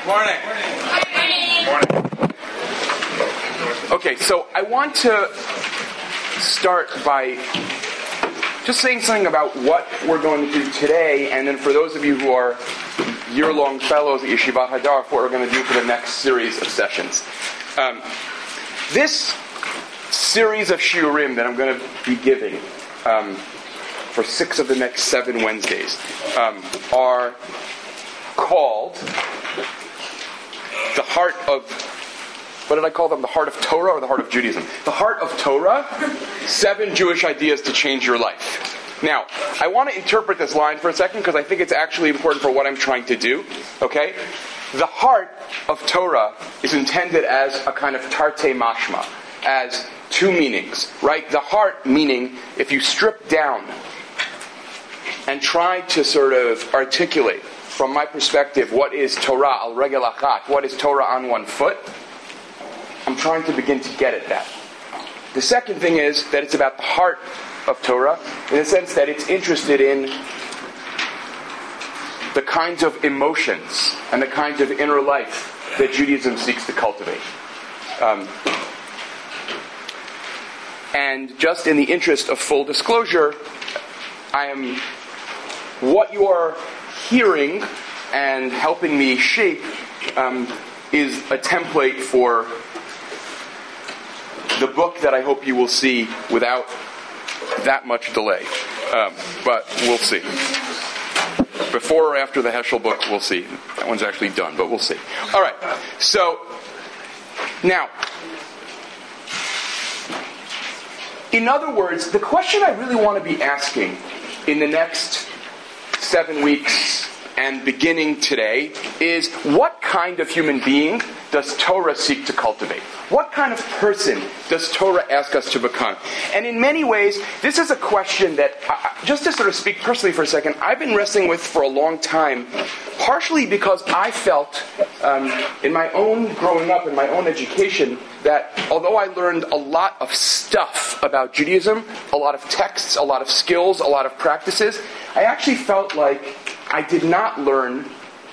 Morning. Morning. Okay, so I want to start by just saying something about what we're going to do today, and then for those of you who are year-long fellows at Yeshivat Hadar, what we're going to do for the next series of sessions. This series of shiurim that I'm going to be giving for 6 of the next 7 Wednesdays are called the heart of, what did I call them? The heart of Torah or the heart of Judaism? The heart of Torah, 7 Jewish ideas to change your life. Now, I want to interpret this line for a second because I think it's actually important for what I'm trying to do. Okay? The heart of Torah is intended as a kind of tarte mashma, as 2 meanings, right? The heart meaning, if you strip down and try to sort of articulate, from my perspective, what is Torah al regel achat, what is Torah on one foot, I'm trying to begin to get at that. The second thing is that it's about the heart of Torah, in the sense that it's interested in the kinds of emotions and the kinds of inner life that Judaism seeks to cultivate. And just in the interest of full disclosure, what you are hearing and helping me shape is a template for the book that I hope you will see without that much delay. But we'll see. Before or after the Heschel book, we'll see. That one's actually done, but we'll see. All right. So, now, in other words, the question I really want to be asking in the next 7 weeks and beginning today is, what kind of human being does Torah seek to cultivate? What kind of person does Torah ask us to become? And in many ways, this is a question that, just to sort of speak personally for a second, I've been wrestling with for a long time, partially because I felt, in my own growing up, in my own education, that although I learned a lot of stuff about Judaism, a lot of texts, a lot of skills, a lot of practices, I actually felt like I did not learn,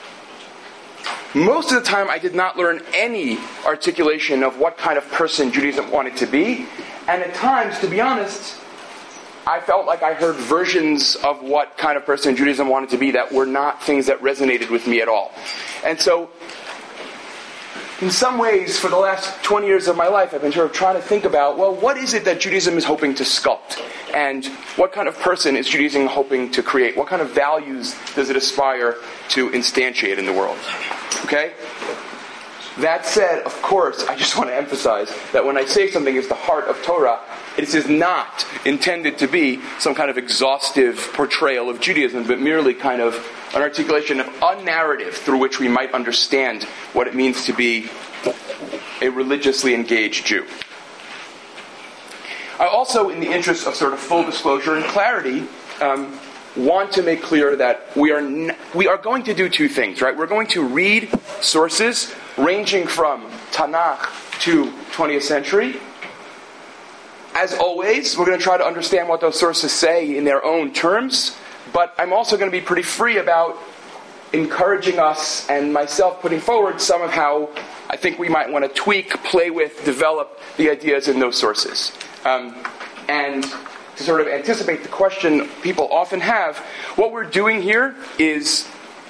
most of the time I did not learn any articulation of what kind of person Judaism wanted to be. And at times, to be honest, I felt like I heard versions of what kind of person Judaism wanted to be that were not things that resonated with me at all. And so, in some ways, for the last 20 years of my life, I've been sort of trying to think about, well, what is it that Judaism is hoping to sculpt? And what kind of person is Judaism hoping to create? What kind of values does it aspire to instantiate in the world? Okay? That said, of course, I just want to emphasize that when I say something is the heart of Torah, it is not intended to be some kind of exhaustive portrayal of Judaism, but merely kind of an articulation of a narrative through which we might understand what it means to be a religiously engaged Jew. I also, in the interest of sort of full disclosure and clarity, want to make clear that we are going to do 2 things, right? We're going to read sources ranging from Tanakh to 20th century. As always, we're going to try to understand what those sources say in their own terms, but I'm also going to be pretty free about encouraging us and myself putting forward some of how I think we might want to tweak, play with, develop the ideas in those sources. And to sort of anticipate the question people often have, what we're doing here is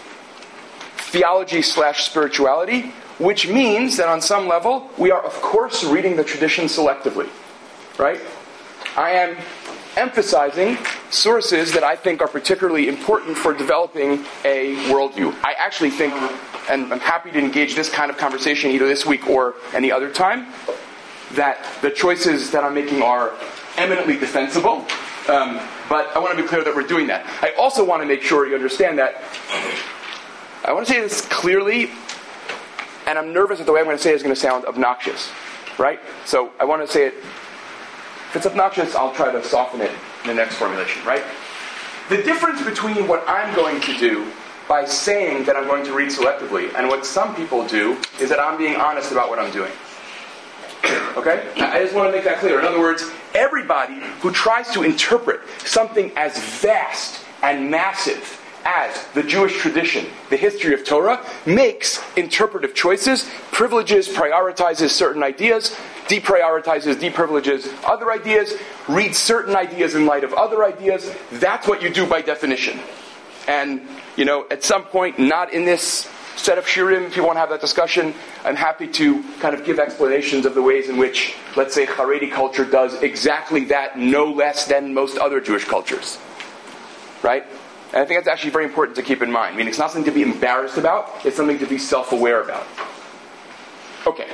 theology/spirituality, which means that on some level, we are of course reading the tradition selectively. Right? I am emphasizing sources that I think are particularly important for developing a worldview. I actually think, and I'm happy to engage this kind of conversation either this week or any other time, that the choices that I'm making are eminently defensible, but I want to be clear that we're doing that. I also want to make sure you understand that I want to say this clearly, and I'm nervous that the way I'm going to say it is going to sound obnoxious, right? So I want to say it. If it's obnoxious, I'll try to soften it in the next formulation, right? The difference between what I'm going to do by saying that I'm going to read selectively and what some people do is that I'm being honest about what I'm doing. Okay? I just want to make that clear. In other words, everybody who tries to interpret something as vast and massive as the Jewish tradition, the history of Torah, makes interpretive choices, privileges, prioritizes certain ideas, deprioritizes, deprivileges other ideas, reads certain ideas in light of other ideas. That's what you do by definition. And, at some point, not in this set of shiurim, if you want to have that discussion, I'm happy to kind of give explanations of the ways in which, let's say, Haredi culture does exactly that, no less than most other Jewish cultures. Right? And I think that's actually very important to keep in mind. I mean, it's not something to be embarrassed about, it's something to be self-aware about. Okay.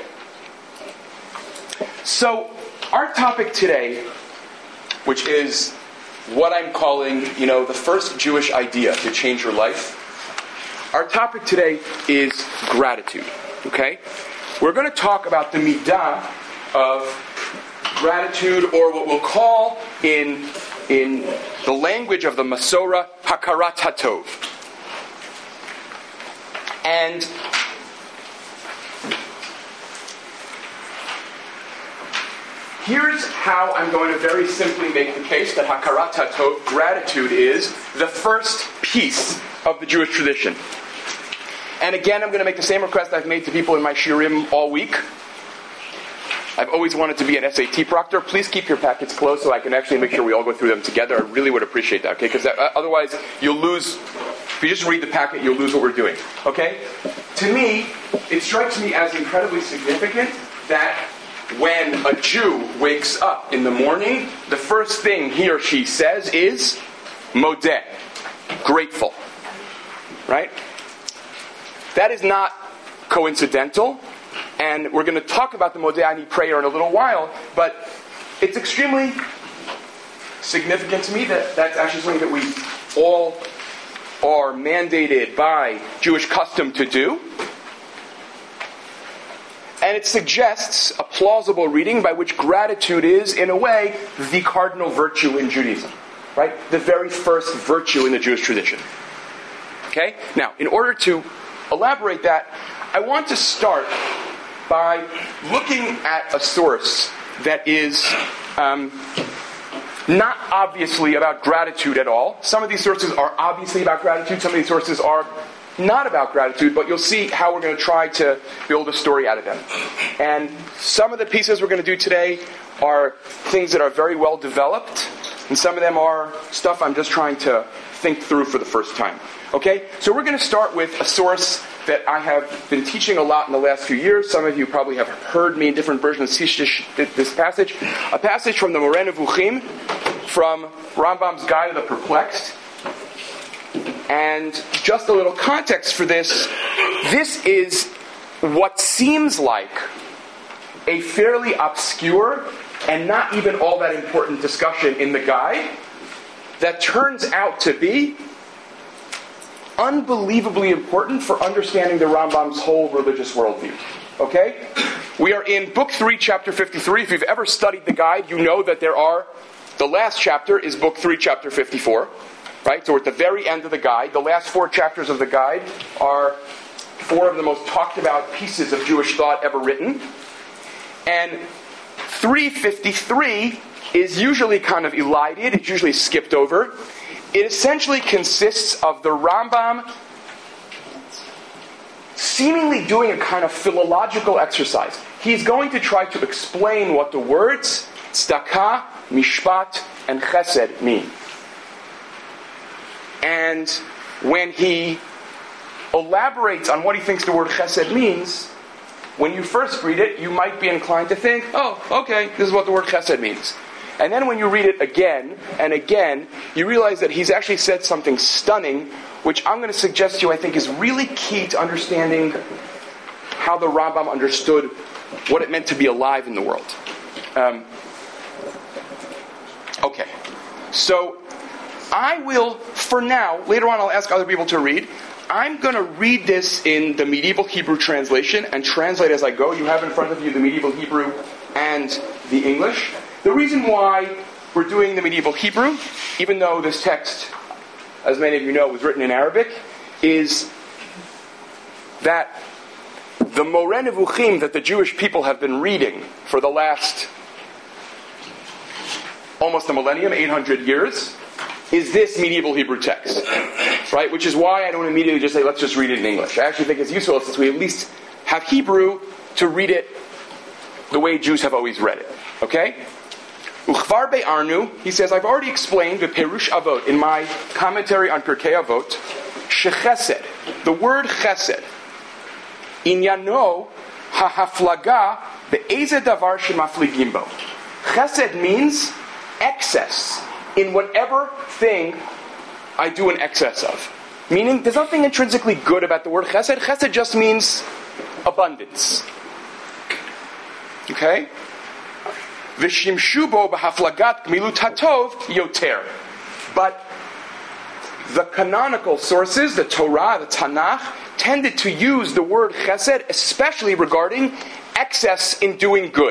So, our topic today, which is what I'm calling, the first Jewish idea to change your life, our topic today is gratitude. Okay? We're going to talk about the midah of gratitude, or what we'll call in the language of the Masorah, hakarat hatov. And here's how I'm going to very simply make the case that hakarat hatov, gratitude, is the first piece of the Jewish tradition. And again, I'm going to make the same request I've made to people in my shiurim all week. I've always wanted to be an SAT proctor. Please keep your packets close so I can actually make sure we all go through them together. I really would appreciate that, okay? Because otherwise, you'll lose. If you just read the packet, you'll lose what we're doing, okay? To me, it strikes me as incredibly significant that when a Jew wakes up in the morning, the first thing he or she says is modeh, grateful, right? That is not coincidental. And we're going to talk about the Modeh Ani prayer in a little while, but it's extremely significant to me that that's actually something that we all are mandated by Jewish custom to do. And it suggests a plausible reading by which gratitude is, in a way, the cardinal virtue in Judaism. Right? The very first virtue in the Jewish tradition. Okay? Now, in order to elaborate that, I want to start by looking at a source that is not obviously about gratitude at all. Some of these sources are obviously about gratitude, some of these sources are not about gratitude, but you'll see how we're going to try to build a story out of them. And some of the pieces we're going to do today are things that are very well developed, and some of them are stuff I'm just trying to think through for the first time. Okay? So we're going to start with a source that I have been teaching a lot in the last few years. Some of you probably have heard me in different versions teach this passage. A passage from the Moreh Nevuchim, from Rambam's Guide to the Perplexed. And just a little context for this. This is what seems like a fairly obscure and not even all that important discussion in the guide that turns out to be unbelievably important for understanding the Rambam's whole religious worldview. Okay? We are in Book 3, Chapter 53. If you've ever studied the guide, you know that the last chapter is Book 3, Chapter 54. Right? So we're at the very end of the guide. The last 4 chapters of the guide are 4 of the most talked about pieces of Jewish thought ever written. And 353 is usually kind of elided. It's usually skipped over. It essentially consists of the Rambam seemingly doing a kind of philological exercise. He's going to try to explain what the words tzedakah, mishpat, and chesed mean. And when he elaborates on what he thinks the word chesed means, when you first read it, you might be inclined to think, oh, okay, this is what the word chesed means. And then when you read it again and again, you realize that he's actually said something stunning, which I'm going to suggest to you I think is really key to understanding how the Rambam understood what it meant to be alive in the world. Okay, so I will, for now, later on I'll ask other people to read. I'm going to read this in the medieval Hebrew translation and translate as I go. You have in front of you the medieval Hebrew and the English. The reason why we're doing the medieval Hebrew, even though this text, as many of you know, was written in Arabic, is that the Moreh Nevuchim that the Jewish people have been reading for the last almost a millennium, 800 years, is this medieval Hebrew text, right? Which is why I don't immediately just say, let's just read it in English. I actually think it's useful since we at least have Hebrew to read it the way Jews have always read it. Okay? Uchvar be'arnu, he says, I've already explained the Perush Avot in my commentary on Pirkei Avot, shechesed, the word chesed, inyano hahaflaga be'eze davar shemafligim bo. Chesed means excess in whatever thing I do an excess of. Meaning, there's nothing intrinsically good about the word chesed. Chesed just means abundance. Okay? V'shimshu bo b'haflagat gmilut hatov yoter. But the canonical sources, the Torah, the Tanakh, tended to use the word chesed, especially regarding excess in doing good.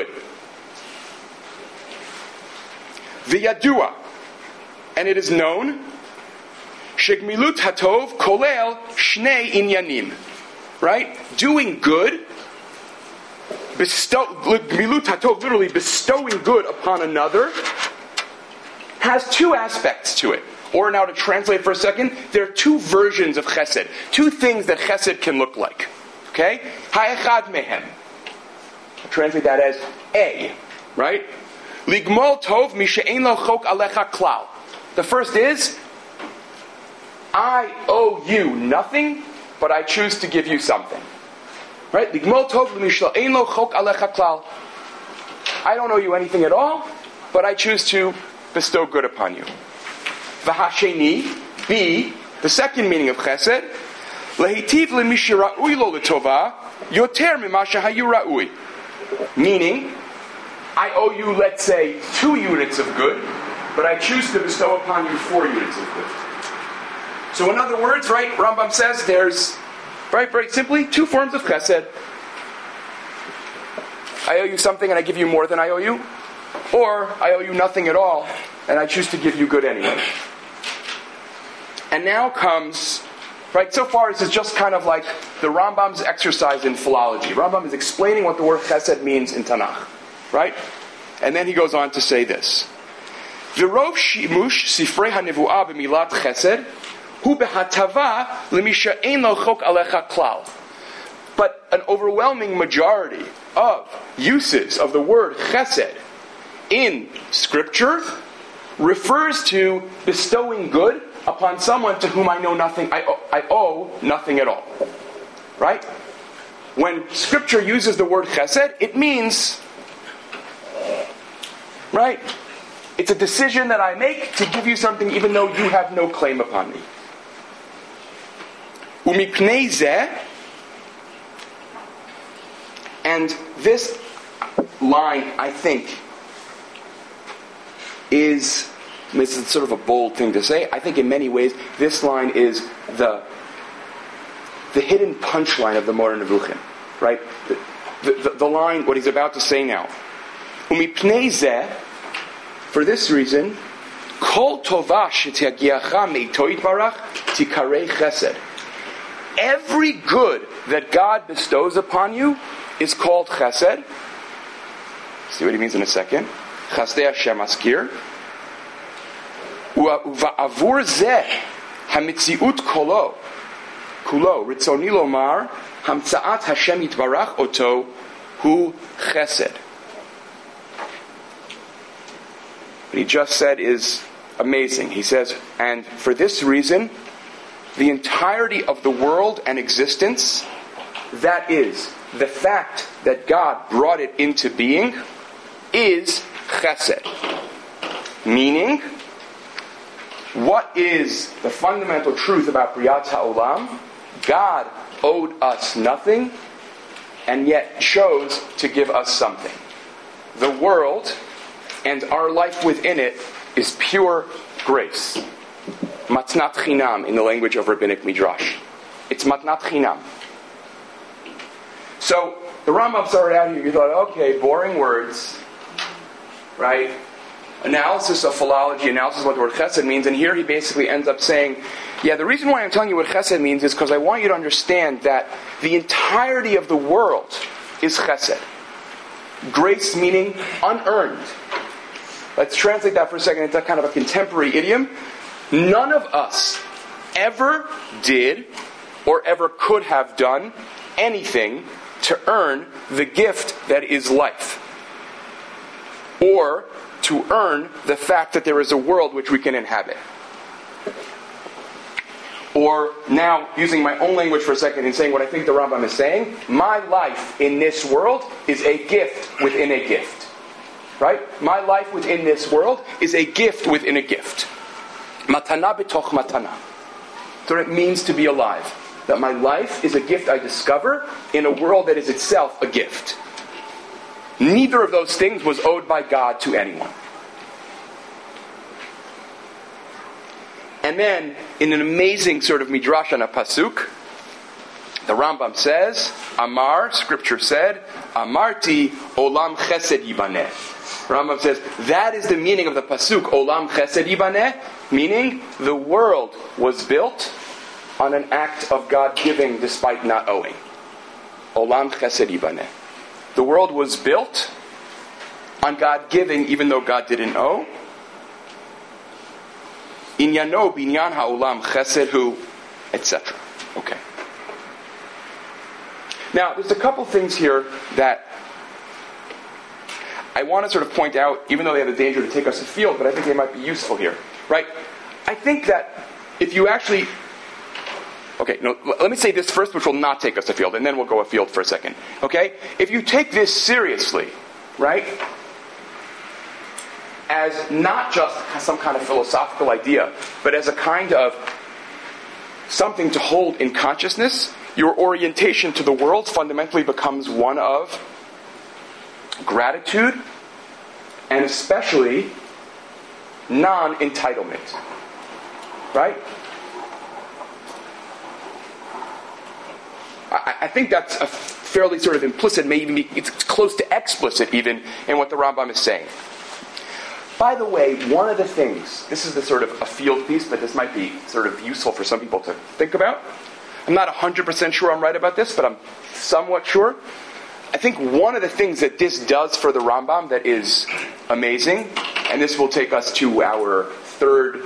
V'yadua. And it is known, shegmilut hatov kolel shnei inyanim. Right? Doing good, gmilut hatov, literally bestowing good upon another, has two aspects to it. Or now to translate for a second, there are two versions of chesed. Two things that chesed can look like. Okay? Ha'echad mehem. I'll translate that as A. Right? Ligmol tov mi she'ein lo chok alecha klal. The first is, I owe you nothing, but I choose to give you something. Right? Ligmol tov mi she'ein lo chok alecha klal. I don't owe you anything at all, but I choose to bestow good upon you. V'hasheni, B, the second meaning of chesed, lehitiv le mi she'ra'ui lo l'tova, yoter mima shehayu ra'ui. Meaning, I owe you, let's say, 2 units of good, but I choose to bestow upon you 4 units of good. So in other words, right, Rambam says there's, right, very simply, 2 forms of chesed. I owe you something and I give you more than I owe you, or I owe you nothing at all and I choose to give you good anyway. And now comes, right, so far this is just kind of like the Rambam's exercise in philology. Rambam is explaining what the word chesed means in Tanakh. Right? And then he goes on to say this. V'rov shimush sifrei hanevuah b'milat chesed hu behatava l'mi she'ein lo chok alecha klal. But an overwhelming majority of uses of the word chesed in Scripture refers to bestowing good upon someone to whom I know nothing, I owe nothing at all. Right? When Scripture uses the word chesed, it means, right? It's a decision that I make to give you something even though you have no claim upon me. Umipnei zeh, and this line, I think, is, this is sort of a bold thing to say. I think in many ways, this line is the hidden punchline of the Moreh Nevuchim. Right? The line, what he's about to say now. Umipnei zeh, for this reason, kol tova shetiagiacha meito yitbarach tikarei chesed. Every good that God bestows upon you is called chesed. See what he means in a second. Chasdei Hashem askir. Uva'avur zeh hamitziut kulo ritzoni lomar hamtzaat Hashem yitbarach oto hu chesed. What he just said is amazing. He says, and for this reason, the entirety of the world and existence, that is, the fact that God brought it into being, is chesed. Meaning, what is the fundamental truth about Briyat HaOlam? God owed us nothing, and yet chose to give us something. The world and our life within it is pure grace. Matnat chinam in the language of Rabbinic Midrash. It's matnat chinam. So, the Rambam started out here, you thought, okay, boring words, right? Analysis of philology, analysis of what the word chesed means, and here he basically ends up saying, yeah, the reason why I'm telling you what chesed means is because I want you to understand that the entirety of the world is chesed. Grace meaning unearned. Let's translate that for a second into kind of a contemporary idiom. None of us ever did or ever could have done anything to earn the gift that is life, or to earn the fact that there is a world which we can inhabit. Or now, using my own language for a second and saying what I think the Rambam is saying, my life in this world is a gift within a gift. Right? My life within this world is a gift within a gift. Matana b'toch matana. So it means to be alive. That my life is a gift I discover in a world that is itself a gift. Neither of those things was owed by God to anyone. And then, in an amazing sort of midrash on a pasuk, the Rambam says, Amar, Scripture said, Amarti olam chesed yibaneh. Rambam says, that is the meaning of the pasuk, olam chesed yibaneh, meaning the world was built on an act of God giving despite not owing. Olam chesed yibaneh. The world was built on God giving even though God didn't owe. Inyano binyan ha'olam chesed hu, etc. Okay. Now, there's a couple things here that I want to sort of point out, even though they have the danger to take us afield, but I think they might be useful here. Right? I think that if you actually... Okay, no, let me say this first, which will not take us afield, and then we'll go afield for a second. Okay? If you take this seriously, right, as not just some kind of philosophical idea, but as a kind of something to hold in consciousness, your orientation to the world fundamentally becomes one of gratitude, and especially non-entitlement. Right? I think that's a fairly sort of implicit, maybe it's close to explicit even, in what the Rambam is saying. By the way, one of the things, this is the sort of a field piece, but this might be sort of useful for some people to think about. I'm not 100% sure I'm right about this, but I'm somewhat sure. I think one of the things that this does for the Rambam that is amazing, and this will take us to our third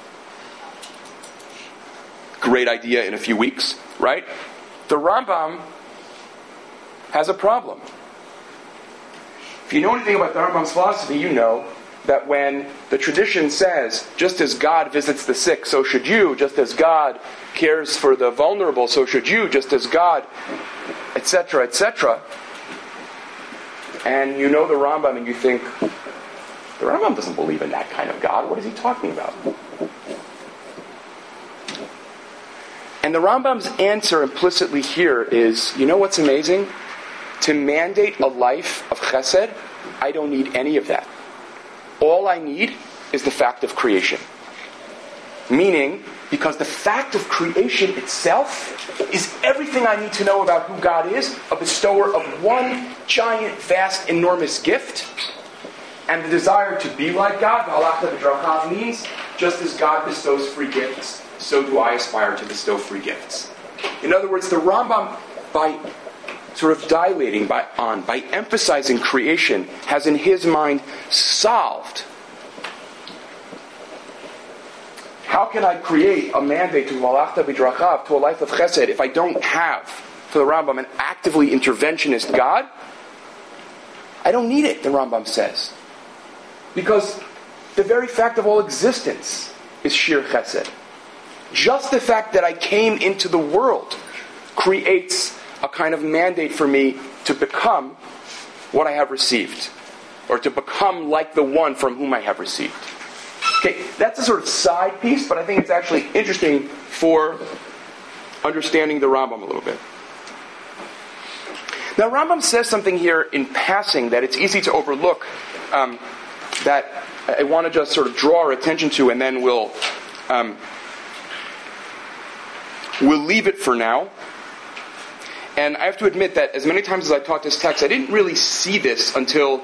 great idea in a few weeks, right? The Rambam has a problem. If you know anything about the Rambam's philosophy, you know that when the tradition says, just as God visits the sick, so should you, just as God cares for the vulnerable, so should you, just as God, etc., etc., and you know the Rambam and you think, the Rambam doesn't believe in that kind of God, what is he talking about? And the Rambam's answer implicitly here is, you know what's amazing? To mandate a life of chesed, I don't need any of that. All I need is the fact of creation. Meaning, because the fact of creation itself is everything I need to know about who God is, a bestower of one giant, vast, enormous gift, and the desire to be like God, V'halachta b'drachav, means, just as God bestows free gifts, so do I aspire to bestow free gifts. In other words, the Rambam, by sort of dilating, by emphasizing creation, has in his mind solved. How can I create a mandate to V'halachta b'drachav, to a life of chesed, if I don't have, for the Rambam, an actively interventionist God? I don't need it, the Rambam says. Because the very fact of all existence is sheer chesed. Just the fact that I came into the world creates a kind of mandate for me to become what I have received, or to become like the one from whom I have received. Okay, that's a sort of side piece, but I think it's actually interesting for understanding the Rambam a little bit. Now, Rambam says something here in passing that it's easy to overlook, that I want to just sort of draw our attention to, and then we'll leave it for now. And I have to admit that as many times as I taught this text, I didn't really see this until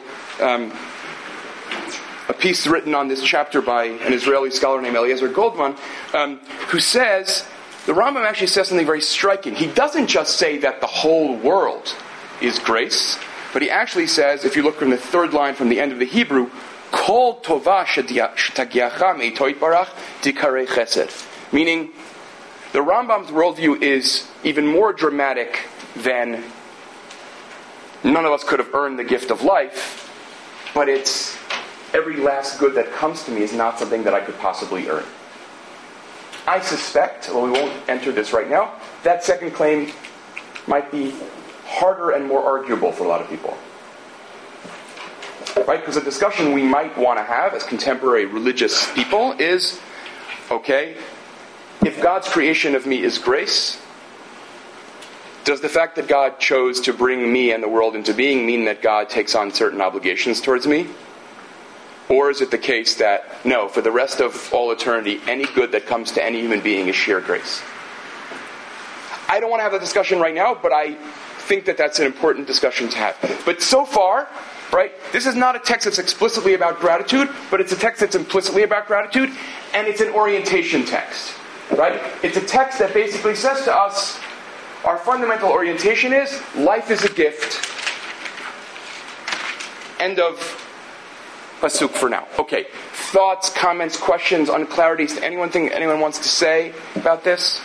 a piece written on this chapter by an Israeli scholar named Eliezer Goldman, who says, the Rambam actually says something very striking. He doesn't just say that the whole world is grace, but he actually says, if you look from the third line from the end of the Hebrew, Kol tova shetagiacha me'ito yitbarach dikarei chesed. Meaning, the Rambam's worldview is even more dramatic than none of us could have earned the gift of life, but it's every last good that comes to me is not something that I could possibly earn. I suspect, well, we won't enter this right now, that second claim might be harder and more arguable for a lot of people. Right? Because a discussion we might want to have as contemporary religious people is, okay, if God's creation of me is grace, does the fact that God chose to bring me and the world into being mean that God takes on certain obligations towards me? Or is it the case that, no, for the rest of all eternity, any good that comes to any human being is sheer grace? I don't want to have that discussion right now, but I think that that's an important discussion to have. But so far, right, this is not a text that's explicitly about gratitude, but it's a text that's implicitly about gratitude, and it's an orientation text. Right? It's a text that basically says to us, our fundamental orientation is, life is a gift. End of pasuk for now. Okay. Thoughts, comments, questions, unclarities, anyone wants to say about this?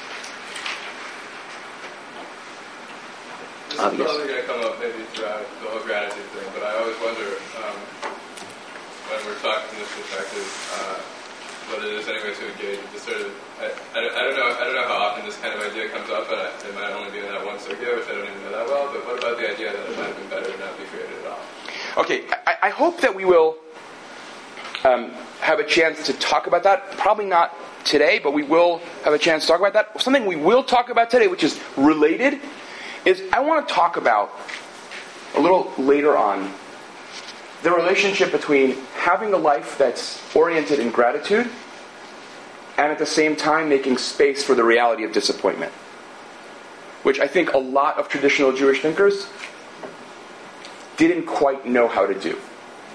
This is probably going to come up maybe throughout the whole gratitude thing, but I always wonder, when we're talking from this perspective, whether there's any way to engage with this sort of, I don't know how often this kind of idea comes up, but it might only be in that one circuit, which I don't even know that well, but what about the idea that it might have been better to not be created at all? Okay, I hope that we will have a chance to talk about that. Probably not today, but we will have a chance to talk about that. Something we will talk about today, which is related, is I want to talk about, a little later on, the relationship between having a life that's oriented in gratitude and at the same time making space for the reality of disappointment, which I think a lot of traditional Jewish thinkers didn't quite know how to do.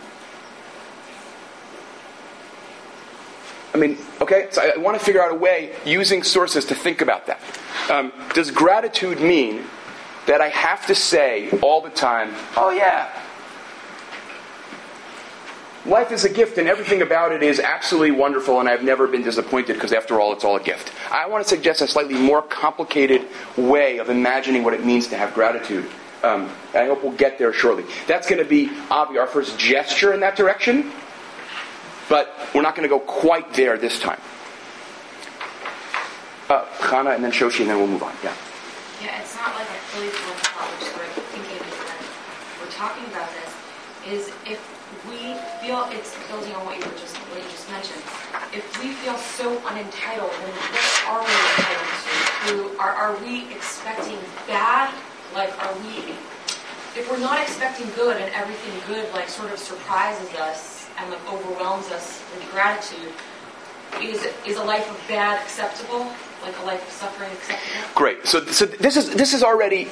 I mean, okay, so I want to figure out a way, using sources, to think about that. Does gratitude mean that I have to say all the time, oh yeah, life is a gift and everything about it is absolutely wonderful and I've never been disappointed because after all it's all a gift? I want to suggest a slightly more complicated way of imagining what it means to have gratitude. I hope we'll get there shortly. That's going to be, Avi, our first gesture in that direction, but we're not going to go quite there this time. Chana and then Shoshi and then we'll move on. Yeah. Yeah, it's not like a fully formed thought, which is what I'm thinking when we're talking about this, is if we feel, it's building on what you just mentioned, if we feel so unentitled, then what are we entitled to? Are we expecting bad? Like, if we're not expecting good and everything good, like, sort of surprises us and, like, overwhelms us with gratitude, is a life of bad acceptable? Like a life of suffering acceptable? Great. So this is already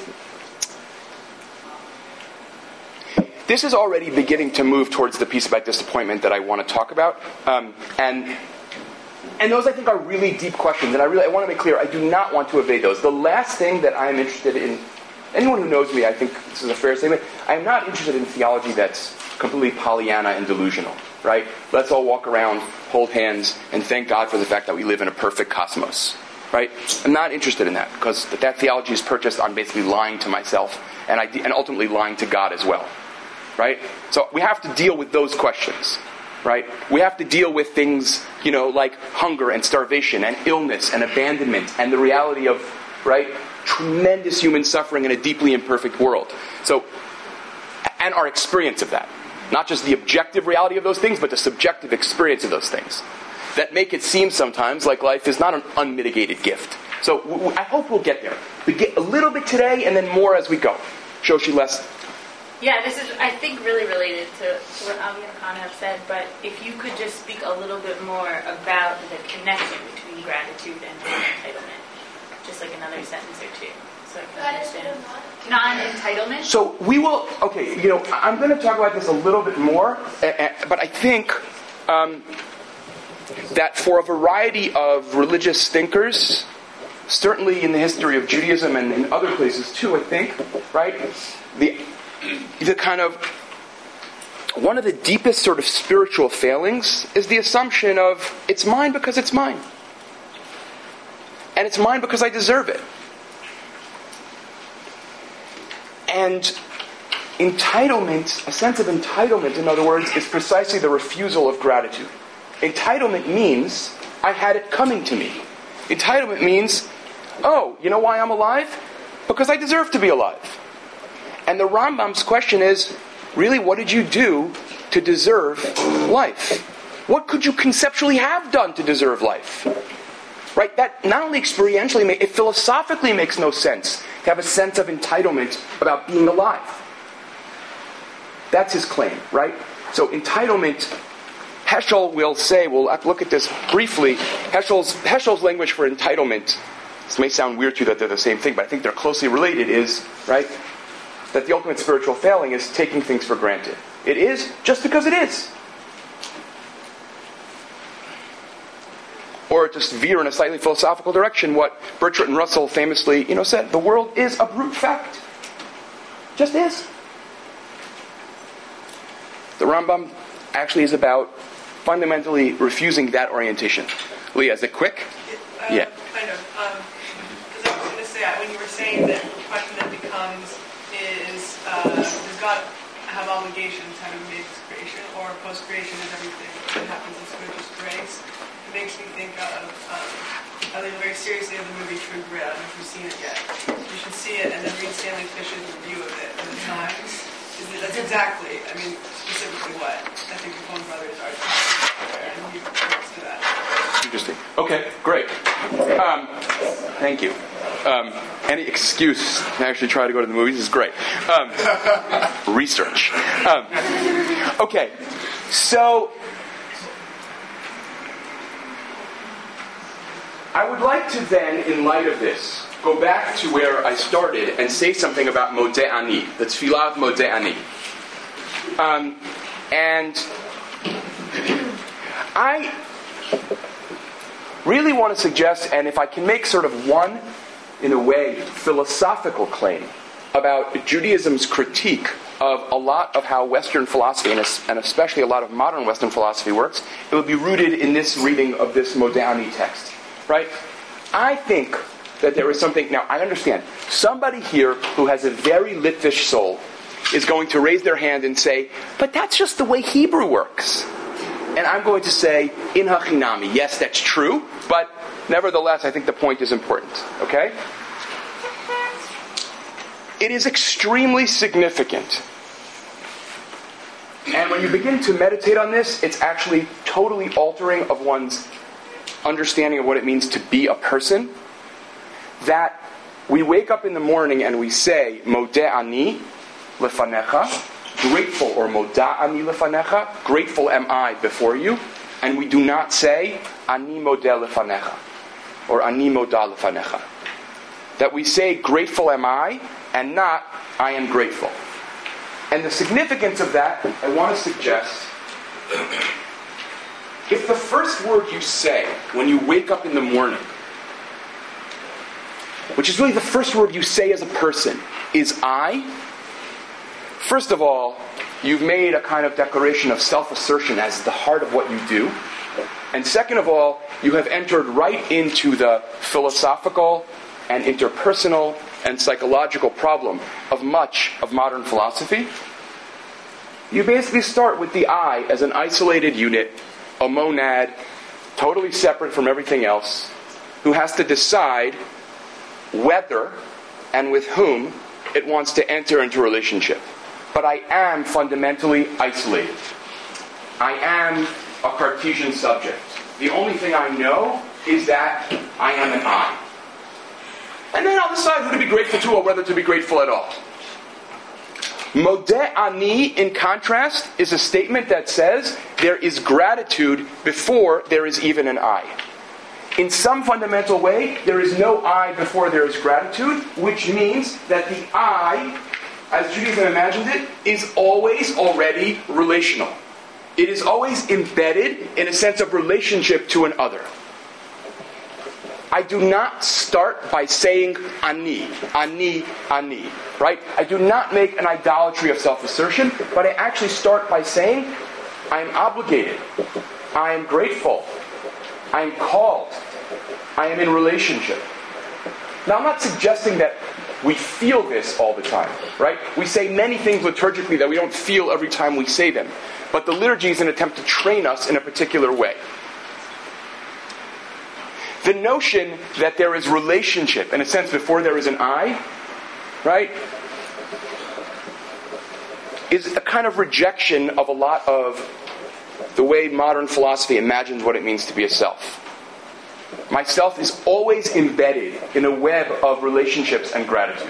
beginning to move towards the piece about disappointment that I want to talk about, and those I think are really deep questions, and I want to make clear I do not want to evade those. The last thing that I am interested in, anyone who knows me, I think this is a fair statement, I am not interested in theology that's completely Pollyanna and delusional. Right? Let's all walk around, hold hands, and thank God for the fact that we live in a perfect cosmos. Right? I'm not interested in that, because that theology is purchased on basically lying to myself and ultimately lying to God as well. Right? So we have to deal with those questions. Right? We have to deal with things, like hunger and starvation and illness and abandonment and the reality of, right, tremendous human suffering in a deeply imperfect world. So, and our experience of that. Not just the objective reality of those things, but the subjective experience of those things. That make it seem sometimes like life is not an unmitigated gift. So I hope we'll get there. We get a little bit today and then more as we go. Shoshi, less. Yeah, this is, I think, really related to what Avi and Chana have said, but if you could just speak a little bit more about the connection between gratitude and entitlement. Just like another sentence or two. So I can understand. Non-entitlement? So we will, I'm going to talk about this a little bit more, but I think that for a variety of religious thinkers, certainly in the history of Judaism and in other places too, I think, right, the kind of one of the deepest sort of spiritual failings is the assumption of, it's mine because it's mine. And it's mine because I deserve it. And entitlement, a sense of entitlement, in other words, is precisely the refusal of gratitude. Entitlement means, I had it coming to me. Entitlement means, oh, you know why I'm alive? Because I deserve to be alive. And the Rambam's question is, really, what did you do to deserve life? What could you conceptually have done to deserve life? Right? That not only experientially, it philosophically makes no sense to have a sense of entitlement about being alive. That's his claim, right? So entitlement, Heschel will say, we'll look at this briefly, Heschel's language for entitlement, this may sound weird to you that they're the same thing, but I think they're closely related, is, right, that the ultimate spiritual failing is taking things for granted. It is just because it is. Or just veer in a slightly philosophical direction, what Bertrand Russell famously, said, the world is a brute fact. Just is. The Rambam actually is about fundamentally refusing that orientation. Leah, is it quick? Yeah. Kind of. Because I was going to say, when you were saying that the question that becomes is, does God have obligations having made this creation, or post-creation is everything that happens is good, just grace? It makes me think of, I think very seriously of the movie True Grit. I don't know if you've seen it yet. You should see it and then read Stanley Fish's review of it in the Times. That's exactly, specifically what I think the Coen brothers are talking about there, and he refers to that. Interesting. Okay, great. Thank you. Any excuse to actually try to go to the movies is great. Research. Okay, so I would like to then, in light of this, go back to where I started and say something about Modeh Ani, the Tefillah of Modeh Ani. And I really want to suggest, and if I can make sort of one, in a way, philosophical claim about Judaism's critique of a lot of how Western philosophy, and especially a lot of modern Western philosophy works, it would be rooted in this reading of this Modeh Ani text. Right? I think that there is something... Now, I understand. Somebody here who has a very Litvish soul is going to raise their hand and say, but that's just the way Hebrew works. And I'm going to say, in hachinami, yes, that's true, but nevertheless, I think the point is important. Okay? It is extremely significant. And when you begin to meditate on this, it's actually totally altering of one's understanding of what it means to be a person, that we wake up in the morning and we say, Modeh Ani lefanecha, grateful, or Moda Ani lefanecha, grateful am I before you, and we do not say, Ani modeh lefanecha, or Ani moda lefanecha. That we say, grateful am I, and not, I am grateful. And the significance of that, I want to suggest, if the first word you say when you wake up in the morning, which is really the first word you say as a person, is I, first of all, you've made a kind of declaration of self-assertion as the heart of what you do. And second of all, you have entered right into the philosophical and interpersonal and psychological problem of much of modern philosophy. You basically start with the I as an isolated unit, a monad, totally separate from everything else, who has to decide whether and with whom it wants to enter into a relationship. But I am fundamentally isolated. I am a Cartesian subject. The only thing I know is that I am an I. And then I'll decide who to be grateful to or whether to be grateful at all. Modeh Ani, in contrast, is a statement that says there is gratitude before there is even an I. In some fundamental way, there is no I before there is gratitude, which means that the I, as Judaism imagined it, is always already relational. It is always embedded in a sense of relationship to an other. I do not start by saying ani, ani, ani, right? I do not make an idolatry of self-assertion, but I actually start by saying, I am obligated, I am grateful, I am called, I am in relationship. Now, I'm not suggesting that we feel this all the time, right? We say many things liturgically that we don't feel every time we say them. But the liturgy is an attempt to train us in a particular way. The notion that there is relationship, in a sense, before there is an I, right, is a kind of rejection of a lot of the way modern philosophy imagines what it means to be a self. Myself is always embedded in a web of relationships and gratitude.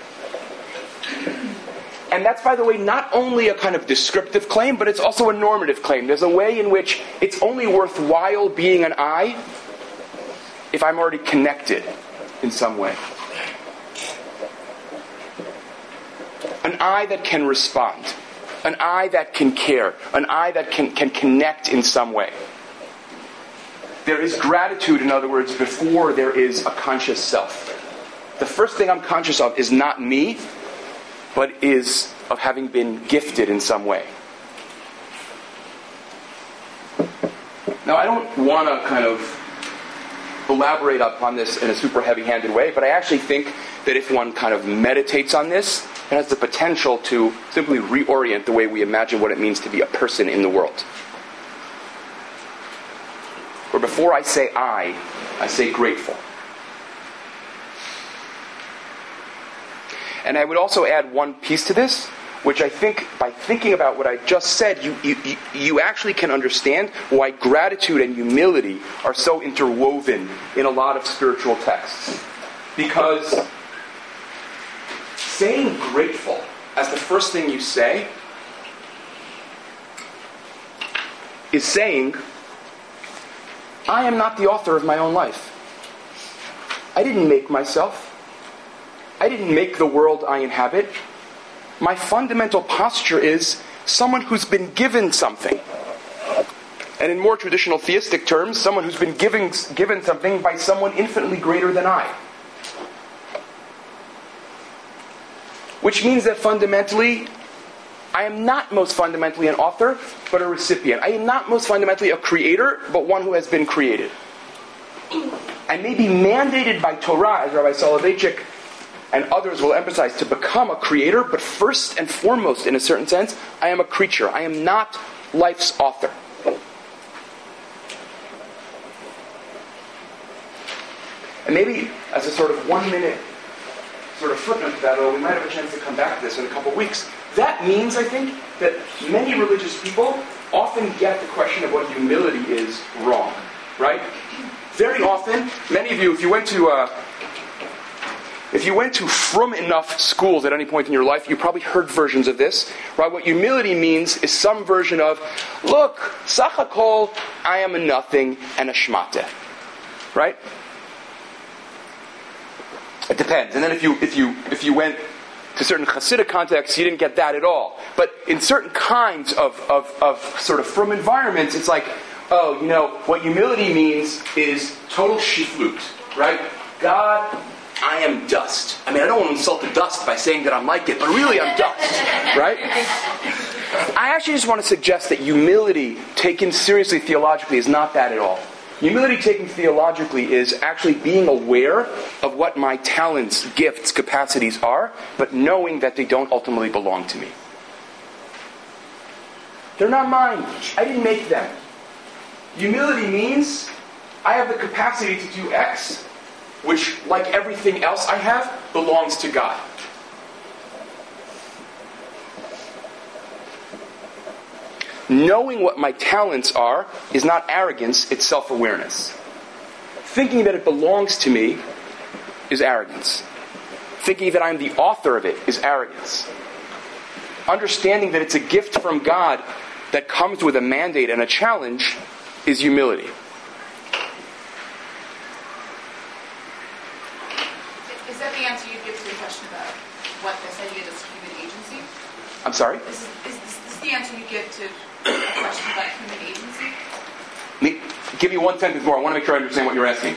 And that's, by the way, not only a kind of descriptive claim, but it's also a normative claim. There's a way in which it's only worthwhile being an I if I'm already connected in some way. An I that can respond. An I that can care. An I that can connect in some way. There is gratitude, in other words, before there is a conscious self. The first thing I'm conscious of is not me, but is of having been gifted in some way. Now, I don't want to kind of elaborate upon this in a super heavy-handed way, but I actually think that if one kind of meditates on this, it has the potential to simply reorient the way we imagine what it means to be a person in the world. Where before I say I say grateful. And I would also add one piece to this, which I think, by thinking about what I just said, you actually can understand why gratitude and humility are so interwoven in a lot of spiritual texts. Because saying grateful as the first thing you say is saying, I am not the author of my own life. I didn't make myself. I didn't make the world I inhabit. My fundamental posture is someone who's been given something. And in more traditional theistic terms, someone who's been given something by someone infinitely greater than I. Which means that fundamentally, I am not most fundamentally an author, but a recipient. I am not most fundamentally a creator, but one who has been created. I may be mandated by Torah, as Rabbi Soloveitchik and others will emphasize, to become a creator, but first and foremost, in a certain sense, I am a creature. I am not life's author. And maybe as a sort of 1 minute sort of footnote to that, although we might have a chance to come back to this in a couple of weeks, that means, I think, that many religious people often get the question of what humility is wrong, right? Very often, many of you, if you went to frum enough schools at any point in your life, you probably heard versions of this, right? What humility means is some version of, look, sachakol, I am a nothing and a shmate, right? It depends. And then if you went to certain Hasidic contexts, you didn't get that at all. But in certain kinds of sort of frum environments, it's like, oh, you know, what humility means is total shiflut, right? God, I am dust. I mean, I don't want to insult the dust by saying that I'm like it, but really I'm dust, right? I actually just want to suggest that humility, taken seriously theologically, is not that at all. Humility taken theologically is actually being aware of what my talents, gifts, capacities are, but knowing that they don't ultimately belong to me. They're not mine. I didn't make them. Humility means I have the capacity to do X, which, like everything else I have, belongs to God. Knowing what my talents are is not arrogance, it's self-awareness. Thinking that it belongs to me is arrogance. Thinking that I'm the author of it is arrogance. Understanding that it's a gift from God that comes with a mandate and a challenge is humility. Is that the answer you give to the question about what this idea is human agency? I'm sorry? Is this the answer you give to a question about human agency? give me one sentence more. I want to make sure I understand what you're asking.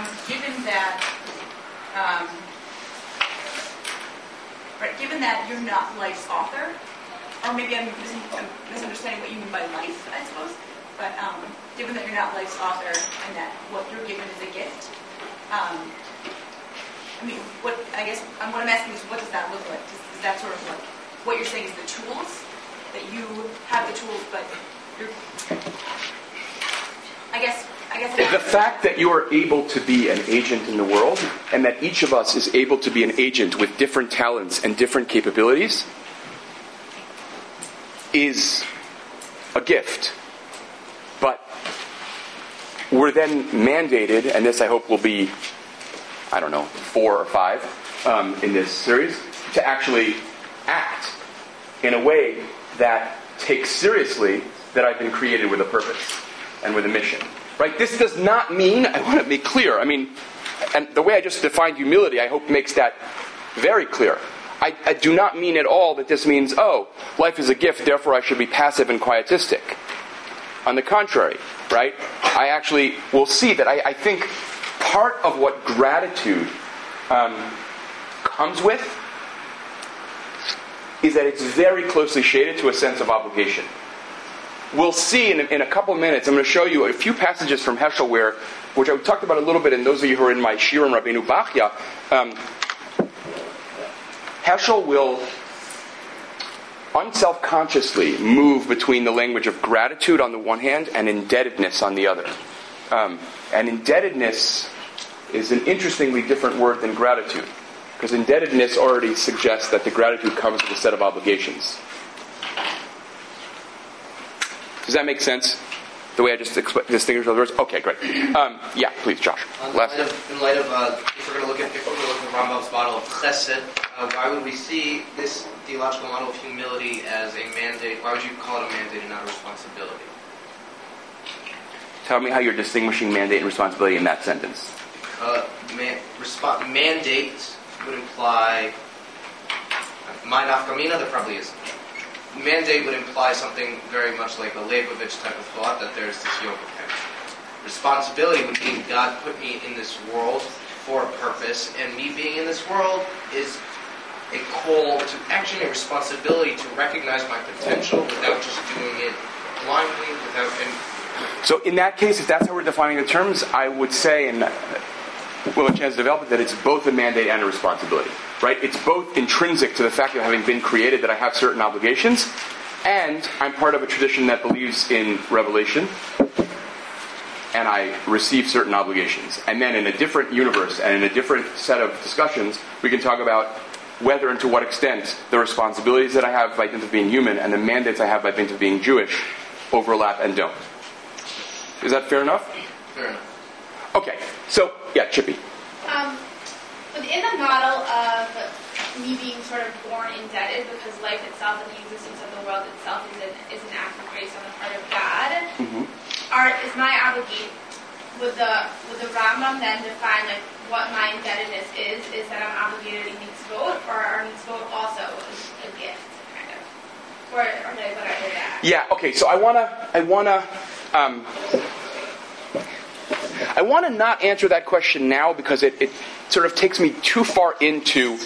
Given that you're not life's author, or maybe I'm misunderstanding what you mean by life, I suppose, but given that you're not life's author and that what you're given is a gift, what I'm asking is, what does that look like? Is that sort of like, what you're saying is the tools, that you have the tools, but you're, I guess the fact that you are able to be an agent in the world, and that each of us is able to be an agent with different talents and different capabilities, is a gift. But we're then mandated, and this I hope will be, 4 or 5 in this series, to actually act in a way that takes seriously that I've been created with a purpose and with a mission. Right? This does not mean, I want to make clear, and the way I just defined humility, I hope makes that very clear. I do not mean at all that this means, life is a gift, therefore I should be passive and quietistic. On the contrary, right? I actually will see that I think part of what gratitude comes with is that it's very closely shaded to a sense of obligation. We'll see in a couple of minutes, I'm going to show you a few passages from Heschel which I talked about a little bit, and those of you who are in my Shir and Rabbeinu Bachya, Heschel will unselfconsciously move between the language of gratitude on the one hand and indebtedness on the other. And indebtedness is an interestingly different word than gratitude, because indebtedness already suggests that the gratitude comes with a set of obligations. Does that make sense? The way I just distinguish those words? Okay, great. Yeah, please, Josh. In light of, if we're going to look at Rambam's model of chesed, why would we see this theological model of humility as a mandate? Why would you call it a mandate and not a responsibility? Tell me how you're distinguishing mandate and responsibility in that sentence. Mandate would imply my nafkamina. There probably isn't. Mandate would imply something very much like a Leibovitch type of thought, that there's this yoke of him. Responsibility would mean God put me in this world for a purpose, and me being in this world is a call to action, a responsibility to recognize my potential without just doing it blindly, without any... So in that case, if that's how we're defining the terms, I would say, and we'll have a chance to develop it, that it's both a mandate and a responsibility. Right? It's both intrinsic to the fact of having been created that I have certain obligations, and I'm part of a tradition that believes in revelation, and I receive certain obligations. And then in a different universe and in a different set of discussions, we can talk about whether and to what extent the responsibilities that I have by dint of being human and the mandates I have by dint of being Jewish overlap and don't. Is that fair enough? Fair enough. Okay, so, yeah, Chippy. Within the model of me being sort of born indebted because life itself and the existence of the world itself is an act of grace on the part of God, is my obligation, would the Rambam then define like what my indebtedness is that I'm obligated to mitzvot, or are mitzvot also a gift, kind of? Or like what I did that? Yeah, okay, so I wanna not answer that question now because it sort of takes me too far into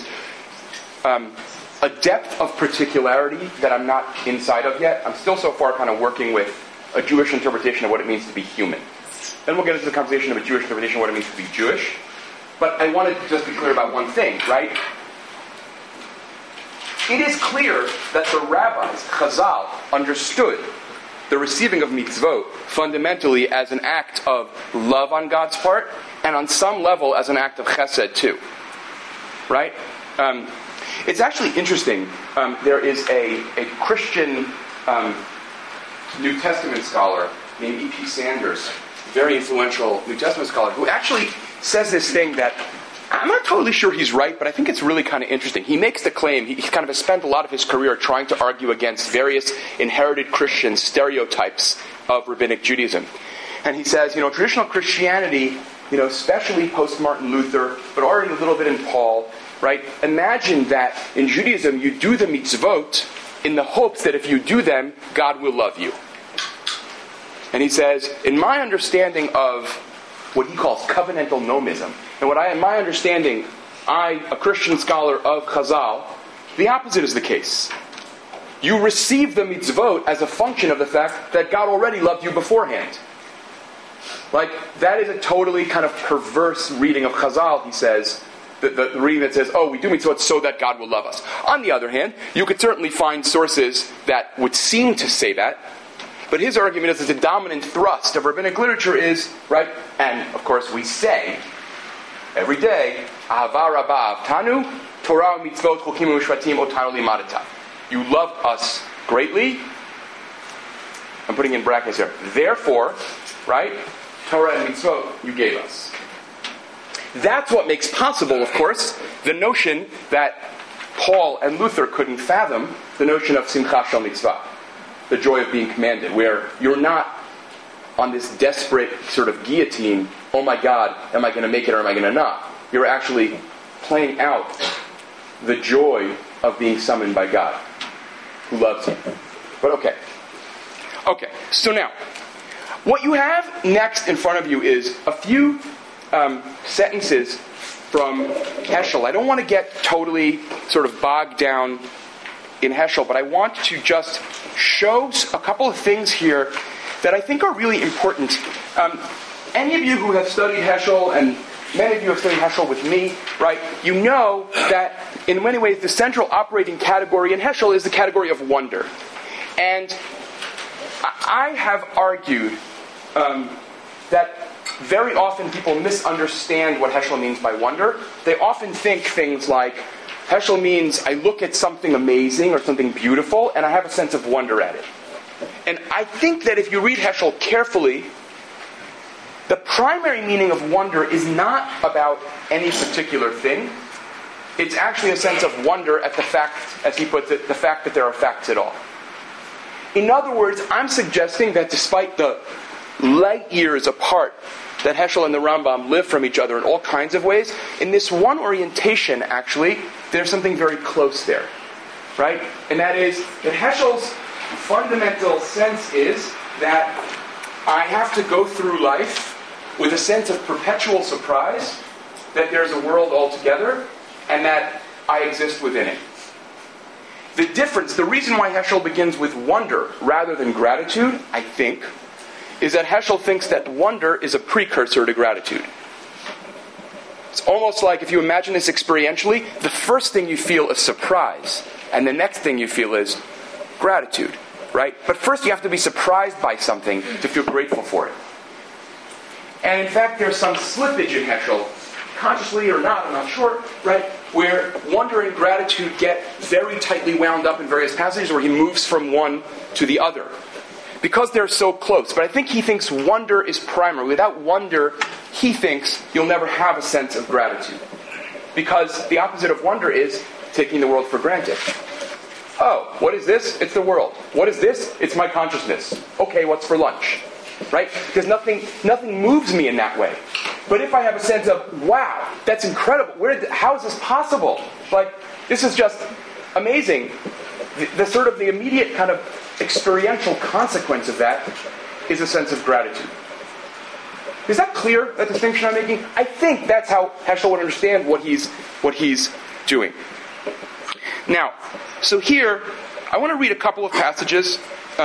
a depth of particularity that I'm not inside of yet. I'm still so far kind of working with a Jewish interpretation of what it means to be human. Then we'll get into the conversation of a Jewish interpretation of what it means to be Jewish. But I want to just be clear about one thing, right? It is clear that the rabbis, Chazal, understood the receiving of mitzvot fundamentally as an act of love on God's part, and on some level as an act of chesed too. Right? It's actually interesting. There is a Christian New Testament scholar named E.P. Sanders, very influential New Testament scholar, who actually says this thing that I'm not totally sure he's right, but I think it's really kind of interesting. He makes the claim, he kind of has spent a lot of his career trying to argue against various inherited Christian stereotypes of Rabbinic Judaism. And he says, traditional Christianity, especially post-Martin Luther, but already a little bit in Paul, right? Imagine that in Judaism you do the mitzvot in the hopes that if you do them, God will love you. And he says, in my understanding of what he calls covenantal nomism, and my understanding, I, a Christian scholar of Chazal, the opposite is the case. You receive the mitzvot as a function of the fact that God already loved you beforehand. Like, that is a totally kind of perverse reading of Chazal, he says. The reading that says, oh, we do mitzvot so that God will love us. On the other hand, you could certainly find sources that would seem to say that. But his argument is that the dominant thrust of rabbinic literature is, right, and of course we say every day, Ahava Rabba Avtanu, Torah mitzvot chokim u'shvatim otanu limadata. You loved us greatly. I'm putting in brackets here. Therefore, right, Torah and mitzvot you gave us. That's what makes possible, of course, the notion that Paul and Luther couldn't fathom, the notion of simcha shel mitzvah, the joy of being commanded, where you're not on this desperate sort of guillotine, oh my God, am I going to make it or am I going to not? You're actually playing out the joy of being summoned by God, who loves you. But okay, so now, what you have next in front of you is a few sentences from Heschel. I don't want to get totally sort of bogged down in Heschel, but I want to just show a couple of things here that I think are really important. Any of you who have studied Heschel, and many of you have studied Heschel with me, right, you know that in many ways the central operating category in Heschel is the category of wonder. And I have argued that very often people misunderstand what Heschel means by wonder. They often think things like, Heschel means I look at something amazing or something beautiful and I have a sense of wonder at it. And I think that if you read Heschel carefully, the primary meaning of wonder is not about any particular thing. It's actually a sense of wonder at the fact, as he puts it, the fact that there are facts at all. In other words, I'm suggesting that despite the light years apart that Heschel and the Rambam live from each other in all kinds of ways, in this one orientation, actually, there's something very close there, right? And that is that Heschel's fundamental sense is that I have to go through life with a sense of perpetual surprise that there's a world altogether and that I exist within it. The difference, the reason why Heschel begins with wonder rather than gratitude, I think, is that Heschel thinks that wonder is a precursor to gratitude. It's almost like, if you imagine this experientially, the first thing you feel is surprise, and the next thing you feel is gratitude, right? But first you have to be surprised by something to feel grateful for it. And in fact, there's some slippage in Heschel, consciously or not, I'm not sure, right? Where wonder and gratitude get very tightly wound up in various passages where he moves from one to the other, because they're so close. But I think he thinks wonder is primary. Without wonder, he thinks you'll never have a sense of gratitude. Because the opposite of wonder is taking the world for granted. Oh, what is this? It's the world. What is this? It's my consciousness. Okay, what's for lunch? Right? Because nothing moves me in that way. But if I have a sense of, wow, that's incredible. How is this possible? Like, this is just amazing. The sort of the immediate kind of experiential consequence of that is a sense of gratitude. Is that clear, that distinction I'm making? I think that's how Heschel would understand what he's doing. Now, so here, I want to read a couple of passages,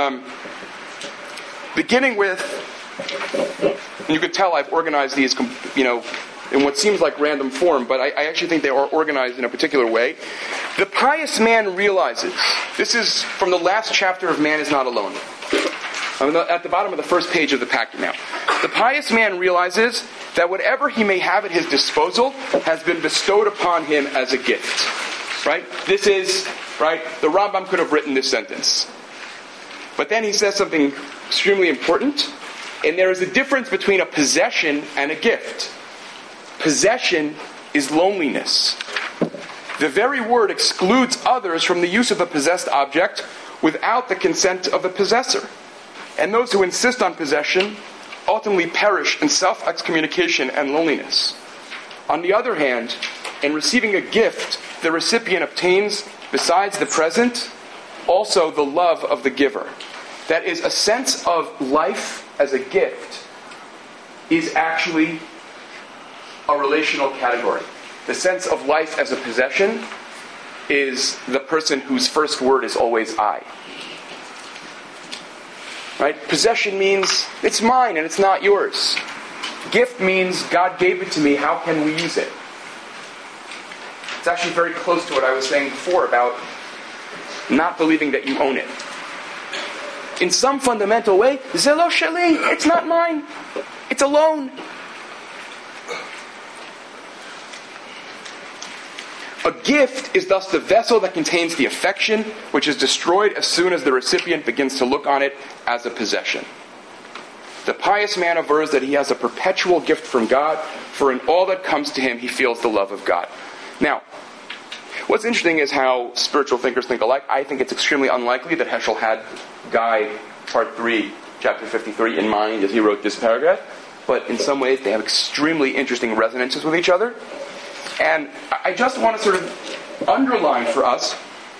beginning with, and you could tell I've organized these, in what seems like random form, but I actually think they are organized in a particular way. The pious man realizes, this is from the last chapter of Man is Not Alone. I'm at the bottom of the first page of the packet now. The pious man realizes that whatever he may have at his disposal has been bestowed upon him as a gift. Right? This is, right, the Rambam could have written this sentence. But then he says something extremely important, and there is a difference between a possession and a gift. Possession is loneliness. The very word excludes others from the use of a possessed object without the consent of the possessor. And those who insist on possession ultimately perish in self-excommunication and loneliness. On the other hand, in receiving a gift, the recipient obtains, besides the present, also the love of the giver. That is, a sense of life as a gift is actually a relational category. The sense of life as a possession is the person whose first word is always I. Right? Possession means it's mine and it's not yours. Gift means God gave it to me, how can we use it? It's actually very close to what I was saying before about not believing that you own it. In some fundamental way, זה לא שלי, it's not mine. It's a loan. A gift is thus the vessel that contains the affection, which is destroyed as soon as the recipient begins to look on it as a possession. The pious man avers that he has a perpetual gift from God, for in all that comes to him he feels the love of God. Now, what's interesting is how spiritual thinkers think alike. I think it's extremely unlikely that Heschel had Guy, part 3, chapter 53, in mind as he wrote this paragraph. But in some ways, they have extremely interesting resonances with each other. And I just want to sort of underline for us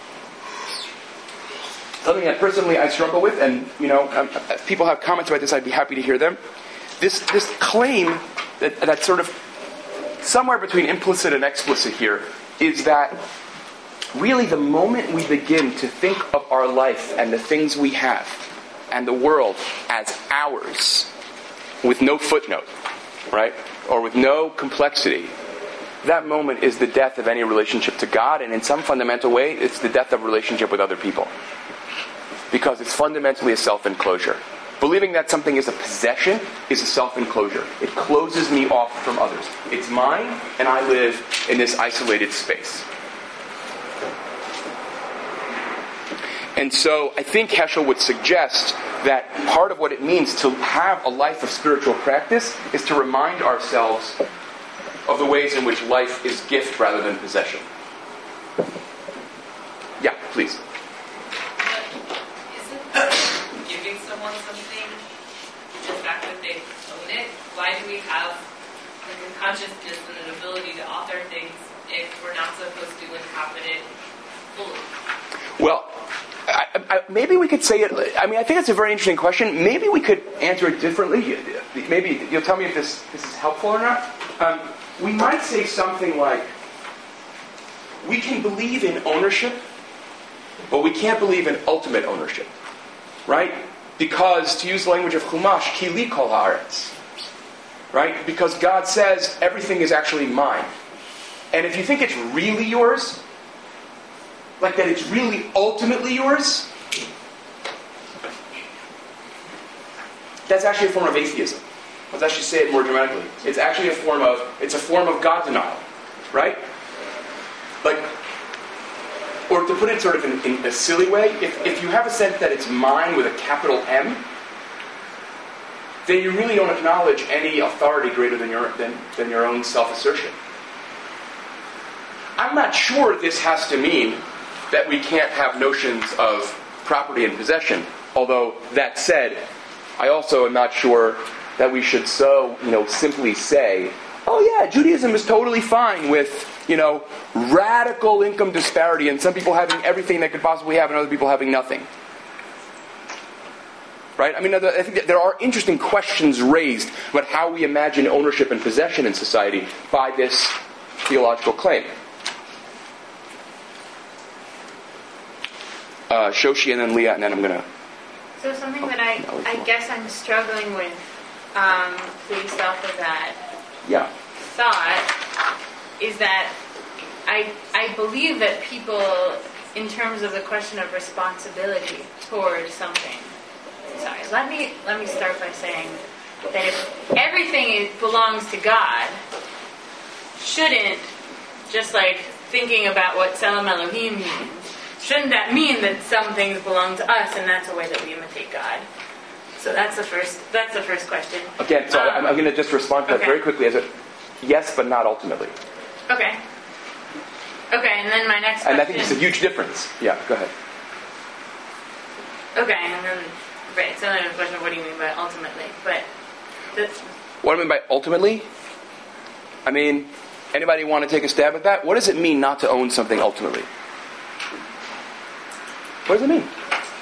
something that personally I struggle with, and if people have comments about this, I'd be happy to hear them. This claim that sort of somewhere between implicit and explicit here is that really the moment we begin to think of our life and the things we have and the world as ours, with no footnote, right, or with no complexity, that moment is the death of any relationship to God, and in some fundamental way, it's the death of relationship with other people. Because it's fundamentally a self-enclosure. Believing that something is a possession is a self-enclosure. It closes me off from others. It's mine, and I live in this isolated space. And so I think Heschel would suggest that part of what it means to have a life of spiritual practice is to remind ourselves of the ways in which life is gift rather than possession. Yeah, please. Isn't giving someone something the fact that they own it? Why do we have a consciousness and an ability to author things if we're not supposed to inhabit it fully? Well, maybe we could say it. I mean, I think it's a very interesting question. Maybe we could answer it differently. Maybe you'll tell me if this is helpful or not. We might say something like, we can believe in ownership, but we can't believe in ultimate ownership. Right? Because, to use the language of Chumash, ki li kol haaretz. Right? Because God says everything is actually mine. And if you think it's really yours, like that it's really ultimately yours, that's actually a form of atheism. Let's actually say it more dramatically. It's actually a form of God denial. Right? Like, or to put it sort of in a silly way, if you have a sense that it's mine with a capital M, then you really don't acknowledge any authority greater than your own self-assertion. I'm not sure this has to mean that we can't have notions of property and possession. Although, that said, I also am not sure that we should simply say, oh yeah, Judaism is totally fine with, radical income disparity and some people having everything they could possibly have and other people having nothing. Right? I mean, I think that there are interesting questions raised about how we imagine ownership and possession in society by this theological claim. Shoshi and then Leah, and then I'm going to... So something that I guess I'm struggling with based off of that thought is that I believe that people, in terms of the question of responsibility toward something, let me start by saying that if everything belongs to God, shouldn't, just like thinking about what Tselem Elohim means, shouldn't that mean that some things belong to us and that's a way that we imitate God? So that's the first question. Again, so I'm going to just respond to that very quickly as a yes, but not ultimately. Okay. Okay, and then my next question... And I think it's a huge difference. Yeah, go ahead. Okay, and then... Right, so then the question of what do you mean by ultimately? But... What do I mean by ultimately? I mean, anybody want to take a stab at that? What does it mean not to own something ultimately? What does it mean?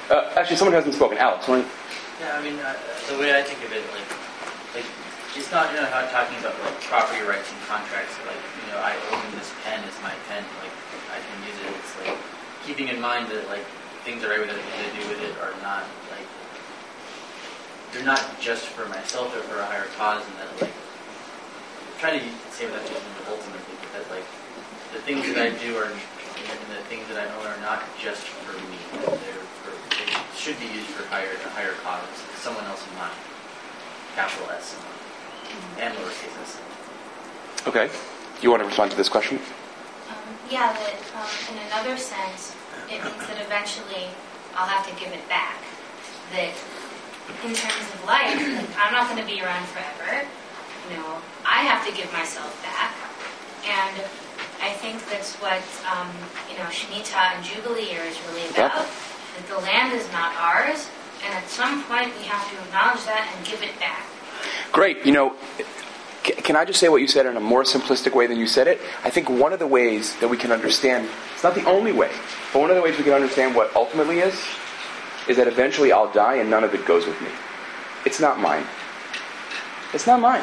Actually, someone who hasn't spoken. Alex, why don't you? Yeah, I mean, the way I think of it, like it's not, how talking about like property rights and contracts. Like, I own this pen; it's my pen. Like, I can use it. It's like keeping in mind that like things that I would have to do with it are not like they're not just for myself; they're for a higher cause, and that like I'm trying to say without using it ultimately, but that like the things that I do and the things that I own are not just for me. They should be used for a higher cause, someone else in mind. Capital S and lowercase s. Okay. You want to respond to this question? Yeah, that in another sense, it means that eventually I'll have to give it back. That in terms of life, I'm not going to be around forever. I have to give myself back. And I think that's what, Shemitah and Jubilee year is really about. That the land is not ours, and at some point we have to acknowledge that and give it back. Great. Can I just say what you said in a more simplistic way than you said it? I think one of the ways that we can understand, it's not the only way, but one of the ways we can understand what ultimately is that eventually I'll die and none of it goes with me. It's not mine. It's not mine.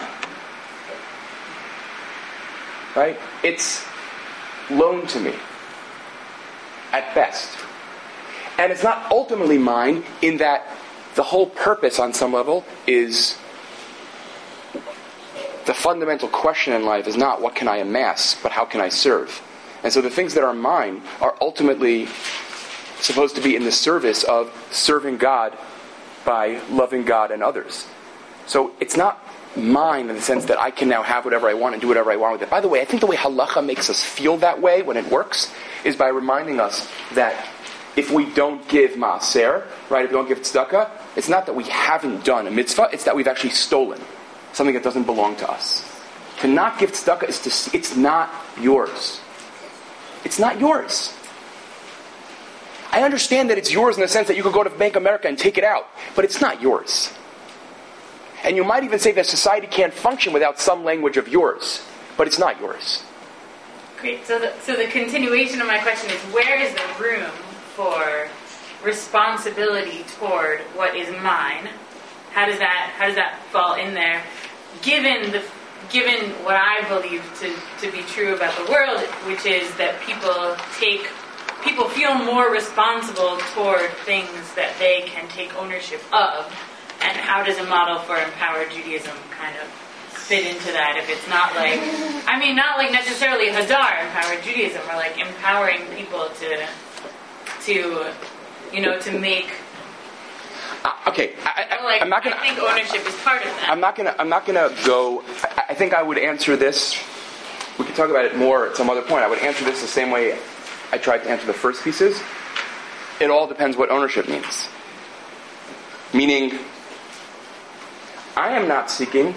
Right? It's loaned to me, at best. And it's not ultimately mine in that the whole purpose on some level is the fundamental question in life is not what can I amass, but how can I serve. And so the things that are mine are ultimately supposed to be in the service of serving God by loving God and others. So it's not mine in the sense that I can now have whatever I want and do whatever I want with it. By the way, I think the way halacha makes us feel that way when it works is by reminding us that if we don't give maaser, right, if we don't give tzedakah, it's not that we haven't done a mitzvah, it's that we've actually stolen something that doesn't belong to us. To not give tzedakah is it's not yours. It's not yours. I understand that it's yours in the sense that you could go to Bank of America and take it out, but it's not yours. And you might even say that society can't function without some language of yours, but it's not yours. Great. So the continuation of my question is, where is the room for responsibility toward what is mine? How does that fall in there? Given what I believe to be true about the world, which is that people feel more responsible toward things that they can take ownership of, and how does a model for empowered Judaism kind of fit into that? If it's not not like necessarily Hadar empowered Judaism, or like empowering people to make. Okay, I'm not gonna. I think ownership is part of that. I'm not gonna go. I think I would answer this. We could talk about it more at some other point. I would answer this the same way I tried to answer the first pieces. It all depends what ownership means. Meaning, I am not seeking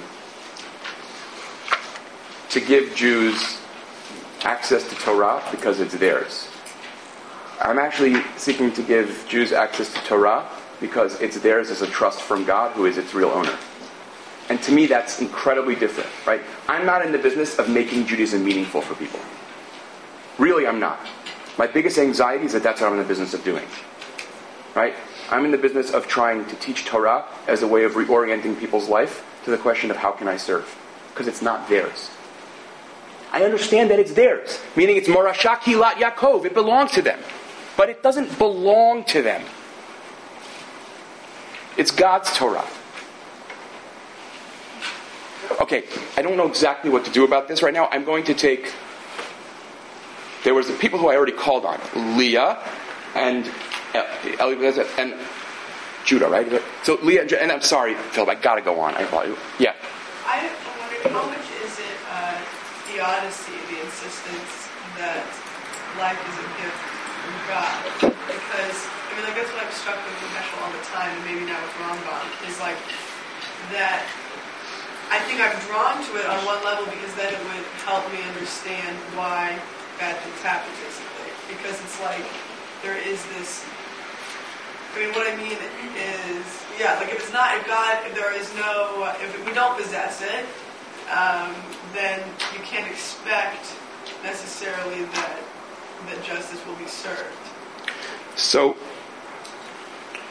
to give Jews access to Torah because it's theirs. I'm actually seeking to give Jews access to Torah because it's theirs as a trust from God, who is its real owner. And to me, that's incredibly different, right? I'm not in the business of making Judaism meaningful for people. Really, I'm not. My biggest anxiety is that that's what I'm in the business of doing, right? I'm in the business of trying to teach Torah as a way of reorienting people's life to the question of how can I serve? Because it's not theirs. I understand that it's theirs, meaning it's Morashah Kilat Yaakov, it belongs to them. But it doesn't belong to them. It's God's Torah. Okay, I don't know exactly what to do about this right now. I'm going to take... There was the people who I already called on. Leah and Eliezer and Judah, right? So Leah and I'm sorry, Philip, I gotta go on. I apologize. Yeah. I wondered, how much is it theodicy, the insistence that life is a gift from God? Because, that's what I'm struck with Heschel all the time, and maybe now with Rambam, is that I think I'm drawn to it on one level because then it would help me understand why bad things happen, basically. Because it's there is this... what I mean is, if it's not, if there is no, if we don't possess it, then you can't expect necessarily that justice will be served. So,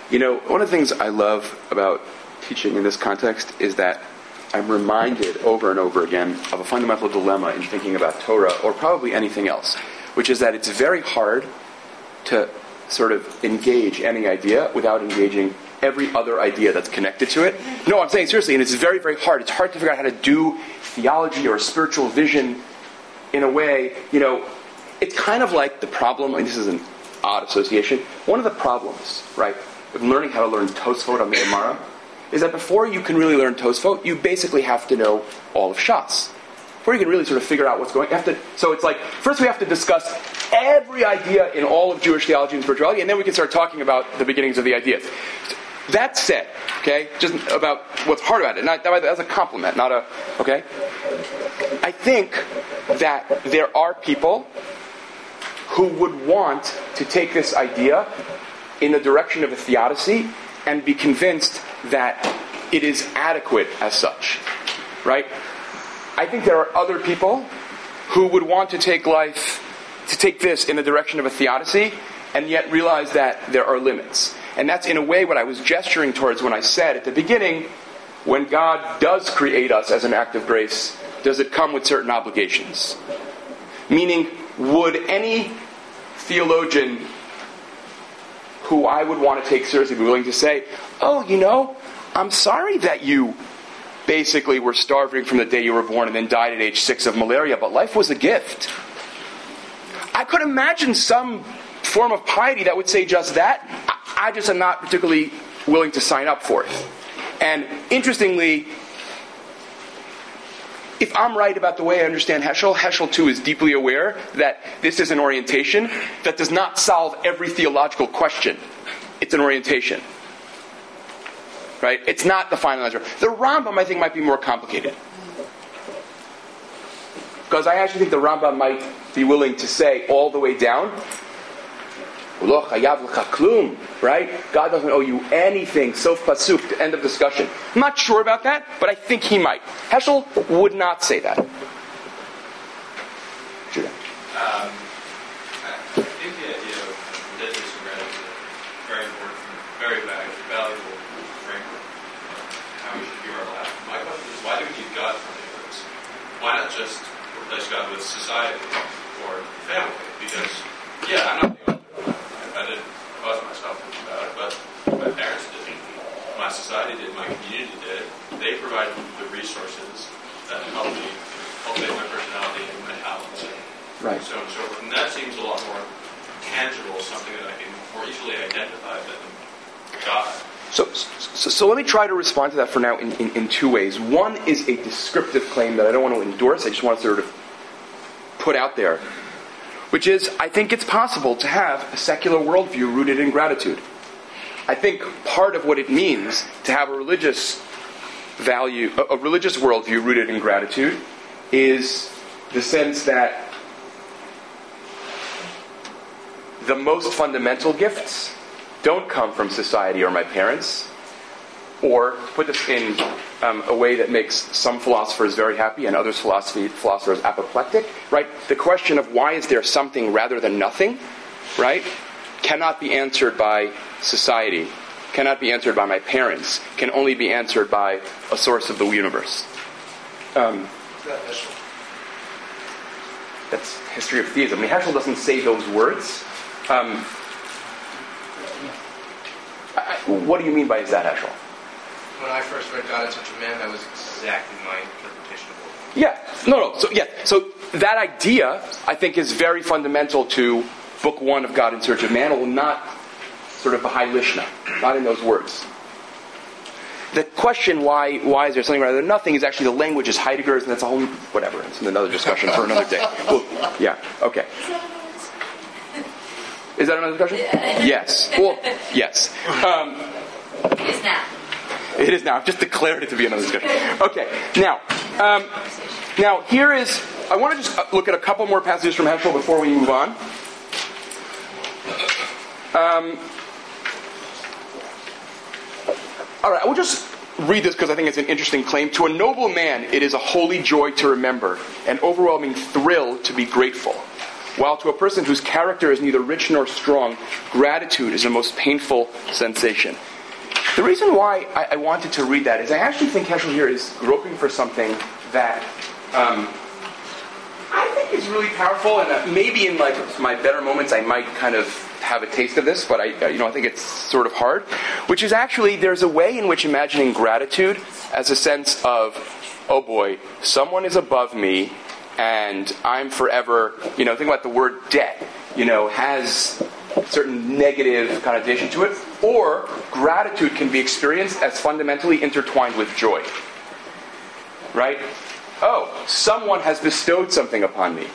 One of the things I love about teaching in this context is that I'm reminded over and over again of a fundamental dilemma in thinking about Torah, or probably anything else, which is that it's very hard to sort of engage any idea without engaging every other idea that's connected to it. No, I'm saying seriously, and it's very, very hard. It's hard to figure out how to do theology or spiritual vision in a way, it's kind of like the problem, and this is an odd association, one of the problems, right, with learning how to learn Tosfot on the Gemara is that before you can really learn Tosfot, you basically have to know all of Shas. Before you can really sort of figure out what's going on. So it's like, first we have to discuss every idea in all of Jewish theology and spirituality, and then we can start talking about the beginnings of the ideas. That said, okay, just about what's hard about it, not as a compliment, not a, okay? I think that there are people who would want to take this idea in the direction of a theodicy and be convinced that it is adequate as such, right? I think there are other people who would want to take this in the direction of a theodicy and yet realize that there are limits. And that's in a way what I was gesturing towards when I said at the beginning, when God does create us as an act of grace, does it come with certain obligations? Meaning, would any theologian who I would want to take seriously be willing to say, I'm sorry that you basically were starving from the day you were born and then died at age 6 of malaria, but life was a gift. I could imagine some form of piety that would say just that. I just am not particularly willing to sign up for it. And interestingly, if I'm right about the way I understand Heschel, Heschel too is deeply aware that this is an orientation that does not solve every theological question. It's an orientation. Right? It's not the final answer. The Rambam, I think, might be more complicated. Because I actually think the Rambam might be willing to say all the way down, right? God doesn't owe you anything. Sof pasuk, end of discussion. I'm not sure about that, but I think he might. Heschel would not say that. Judah. I think the idea of religious gratitude is very important, very valuable framework of how we should view our life. My question is, why do we need God for any of this? Why not just replace God with society or family? Because, I'm not the only one. I didn't cause myself about it, but my parents did. My society did. My community did. They provided the resources that helped me cultivate my personality and my talents. Right. So on and so forth. And that seems a lot more tangible, something that I can more easily identify than God. So let me try to respond to that for now in two ways. One is a descriptive claim that I don't want to endorse. I just want to sort of put out there, which is, I think it's possible to have a secular worldview rooted in gratitude. I think part of what it means to have a religious worldview rooted in gratitude is the sense that the most fundamental gifts don't come from society or my parents, or to put this in a way that makes some philosophers very happy and others philosophers apoplectic, right? The question of why is there something rather than nothing, right, cannot be answered by society, cannot be answered by my parents, can only be answered by a source of the universe. That's history of theism. I mean, Heschel doesn't say those words. What do you mean by is that, Heschel? When I first read God in Such a Man, that was exactly my interpretation of it. Yeah. So that idea, I think, is very fundamental to Book 1 of God in Search of Man, although not sort of Baha'i Lishna, not in those words. The question, why is there something rather than nothing, is actually the language is Heidegger's, and that's a whole, whatever, it's another discussion for another day. Well, yeah, okay. Is that another discussion? Yes. Well, yes. It is now. It is now. I've just declared it to be another discussion. Okay. Now here is. I want to just look at a couple more passages from Heschel before we move on. All right. I will just read this because I think it's an interesting claim. To a noble man, it is a holy joy to remember, an overwhelming thrill to be grateful. while to a person whose character is neither rich nor strong, gratitude is the most painful sensation. The reason why I wanted to read that is I actually think Heschel here is groping for something that I think is really powerful, and maybe in like my better moments I might kind of have a taste of this, but I think it's sort of hard, which is actually there's a way in which imagining gratitude as a sense of, oh boy, someone is above me and I'm forever, think about the word debt, has certain negative connotation to it, or gratitude can be experienced as fundamentally intertwined with joy. Right? Oh, someone has bestowed something upon me.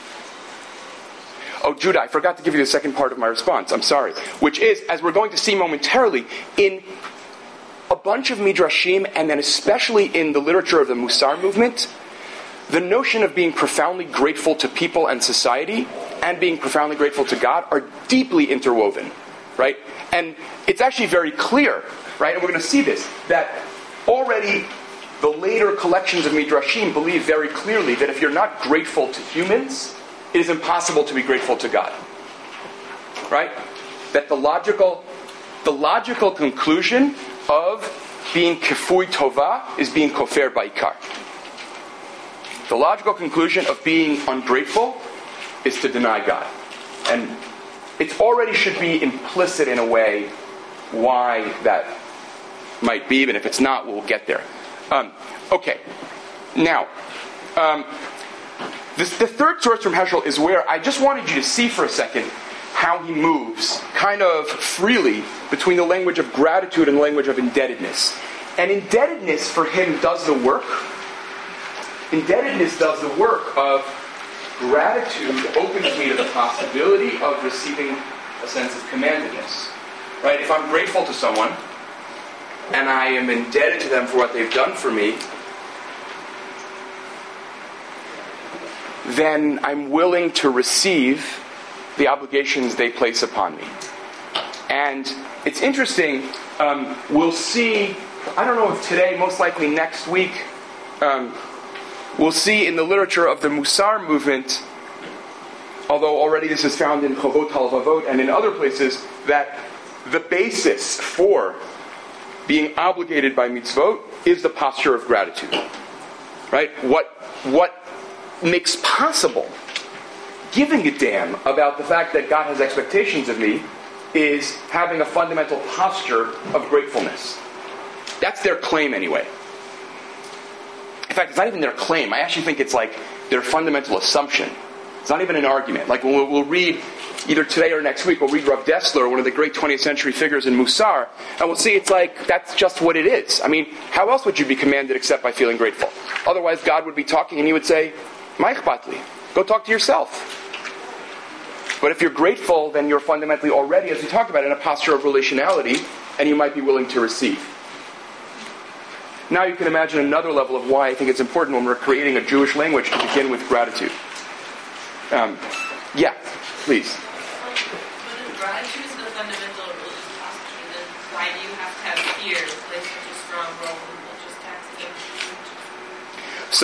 Oh, Judah, I forgot to give you the second part of my response. I'm sorry. Which is, as we're going to see momentarily, in a bunch of midrashim, and then especially in the literature of the Musar movement, the notion of being profoundly grateful to people and society and being profoundly grateful to God are deeply interwoven, right? And it's actually very clear, right? And we're going to see this, that already the later collections of midrashim believe very clearly that if you're not grateful to humans, it is impossible to be grateful to God, right? That the logical conclusion of being kefui tova is being kofer ba'ikar. The logical conclusion of being ungrateful is to deny God. And it already should be implicit in a way why that might be, but if it's not, we'll get there. Okay. Now, the third source from Heschel is where I just wanted you to see for a second how he moves kind of freely between the language of gratitude and the language of indebtedness. And indebtedness for him does the work. Indebtedness does the work of gratitude, opens me to the possibility of receiving a sense of commandedness. Right? If I'm grateful to someone, and I am indebted to them for what they've done for me, then I'm willing to receive the obligations they place upon me. And it's interesting, we'll see, I don't know if today, most likely next week, we'll see in the literature of the Musar movement, although already this is found in Chovot HaLevavot and in other places, that the basis for being obligated by mitzvot is the posture of gratitude. Right? What makes possible giving a damn about the fact that God has expectations of me is having a fundamental posture of gratefulness. That's their claim anyway. In fact, it's not even their claim. I actually think it's like their fundamental assumption. It's not even an argument. Like when we'll read, either today or next week, we'll read Rav Dessler, one of the great 20th century figures in Musar, and we'll see it's like, that's just what it is. I mean, how else would you be commanded except by feeling grateful? Otherwise, God would be talking and he would say, Ma ichbat, go talk to yourself. But if you're grateful, then you're fundamentally already, as we talked about, in a posture of relationality, and you might be willing to receive. Now you can imagine another level of why I think it's important when we're creating a Jewish language to begin with gratitude. Yeah, please. But if gratitude is the fundamental religious posture, then why do you have to have fear play such a strong role in religious taxation?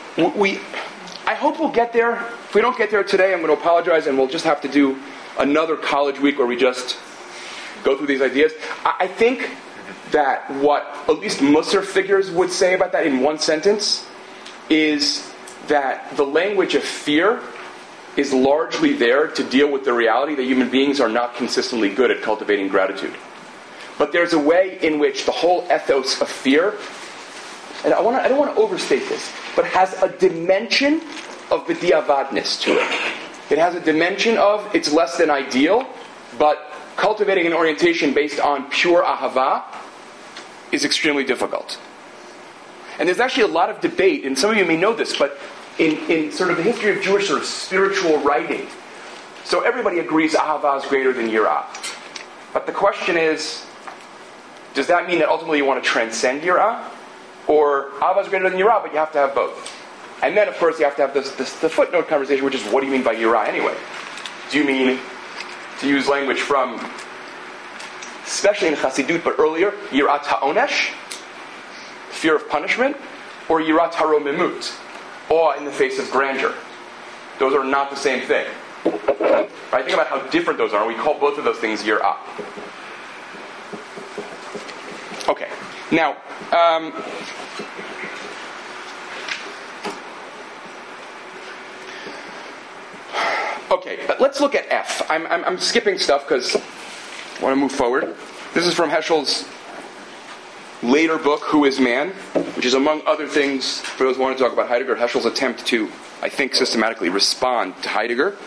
So I hope we'll get there. If we don't get there today, I'm going to apologize, and we'll just have to do another college week where we just go through these ideas. I think that what at least Musar figures would say about that in one sentence is that the language of fear is largely there to deal with the reality that human beings are not consistently good at cultivating gratitude. But there's a way in which the whole ethos of fear, and I don't want to overstate this, but has a dimension of b'diavadness to it. It has a dimension of it's less than ideal, but cultivating an orientation based on pure ahava is extremely difficult. And there's actually a lot of debate, and some of you may know this, but in sort of the history of Jewish sort of spiritual writing, so everybody agrees ahava is greater than yirah. But the question is, does that mean that ultimately you want to transcend yirah? Or ahava is greater than yirah, but you have to have both? And then, of course, you have to have the footnote conversation, which is, what do you mean by yirah anyway? Do you mean, to use language from, especially in Chassidut, but earlier, yirat ha'onesh, fear of punishment, or yirat haromimut, awe in the face of grandeur? Those are not the same thing. Right? Think about how different those are. We call both of those things yirah. Okay. Now, okay, let's look at F. I'm skipping stuff because I want to move forward. This is from Heschel's later book, Who is Man? Which is, among other things, for those who want to talk about Heidegger, Heschel's attempt to, I think, systematically respond to Heidegger.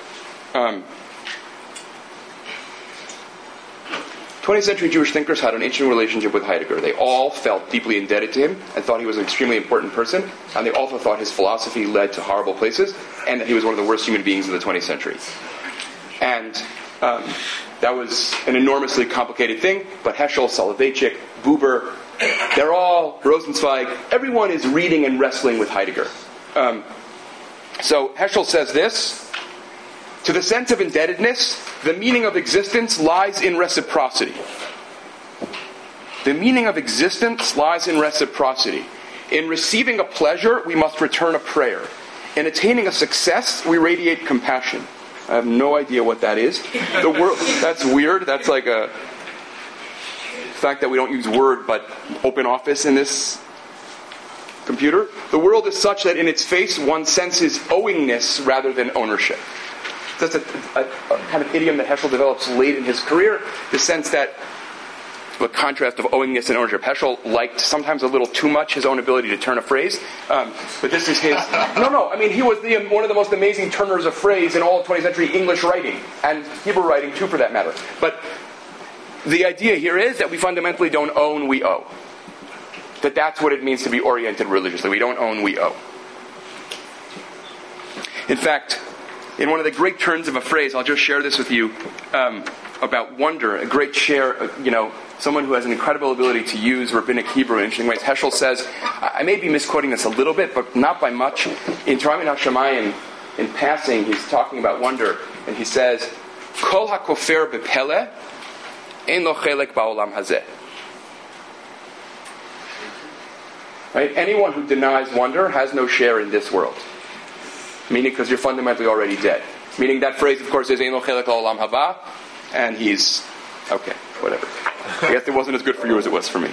20th century Jewish thinkers had an interesting relationship with Heidegger. They all felt deeply indebted to him and thought he was an extremely important person, and they also thought his philosophy led to horrible places, and that he was one of the worst human beings of the 20th century. And that was an enormously complicated thing, but Heschel, Soloveitchik, Buber, they're all, Rosenzweig, everyone is reading and wrestling with Heidegger. So Heschel says this: to the sense of indebtedness, the meaning of existence lies in reciprocity. The meaning of existence lies in reciprocity. In receiving a pleasure, we must return a prayer. In attaining a success, we radiate compassion. I have no idea what that is. The world, that's weird. That's like a fact that we don't use Word but Open Office in this computer. The world is such that in its face one senses owingness rather than ownership. That's a kind of idiom that Heschel develops late in his career, the sense that the contrast of owingness and ownership. Heschel liked sometimes a little too much his own ability to turn a phrase, but this is his... No, I mean, he was one of the most amazing turners of phrase in all of 20th century English writing, and Hebrew writing too, for that matter. But the idea here is that we fundamentally don't own, we owe. That's what it means to be oriented religiously. We don't own, we owe. In fact, in one of the great turns of a phrase, I'll just share this with you, about wonder, a great share, someone who has an incredible ability to use rabbinic Hebrew in interesting ways. Heschel says, I may be misquoting this a little bit, but not by much. In Taramin HaShamayim, in passing, he's talking about wonder, and he says, Kol HaKofer B'Pele, Ein Lo Chelek Ba'olam Hazeh. Right? Anyone who denies wonder has no share in this world. Meaning, because you're fundamentally already dead. Meaning that phrase, of course, is Ein Lo Chelek Ba'olam Haba, and he's... okay, whatever. I guess it wasn't as good for you as it was for me.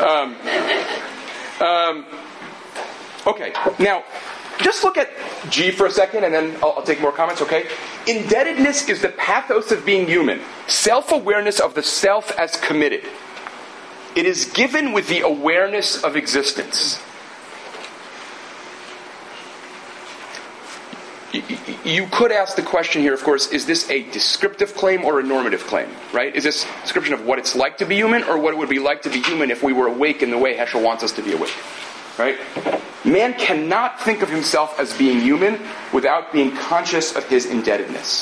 Okay, now, just look at G for a second, and then I'll take more comments, okay? Indebtedness is the pathos of being human. Self-awareness of the self as committed. It is given with the awareness of existence. You could ask the question here, of course, is this a descriptive claim or a normative claim, right? Is this a description of what it's like to be human, or what it would be like to be human if we were awake in the way Heschel wants us to be awake, right? Man cannot think of himself as being human without being conscious of his indebtedness.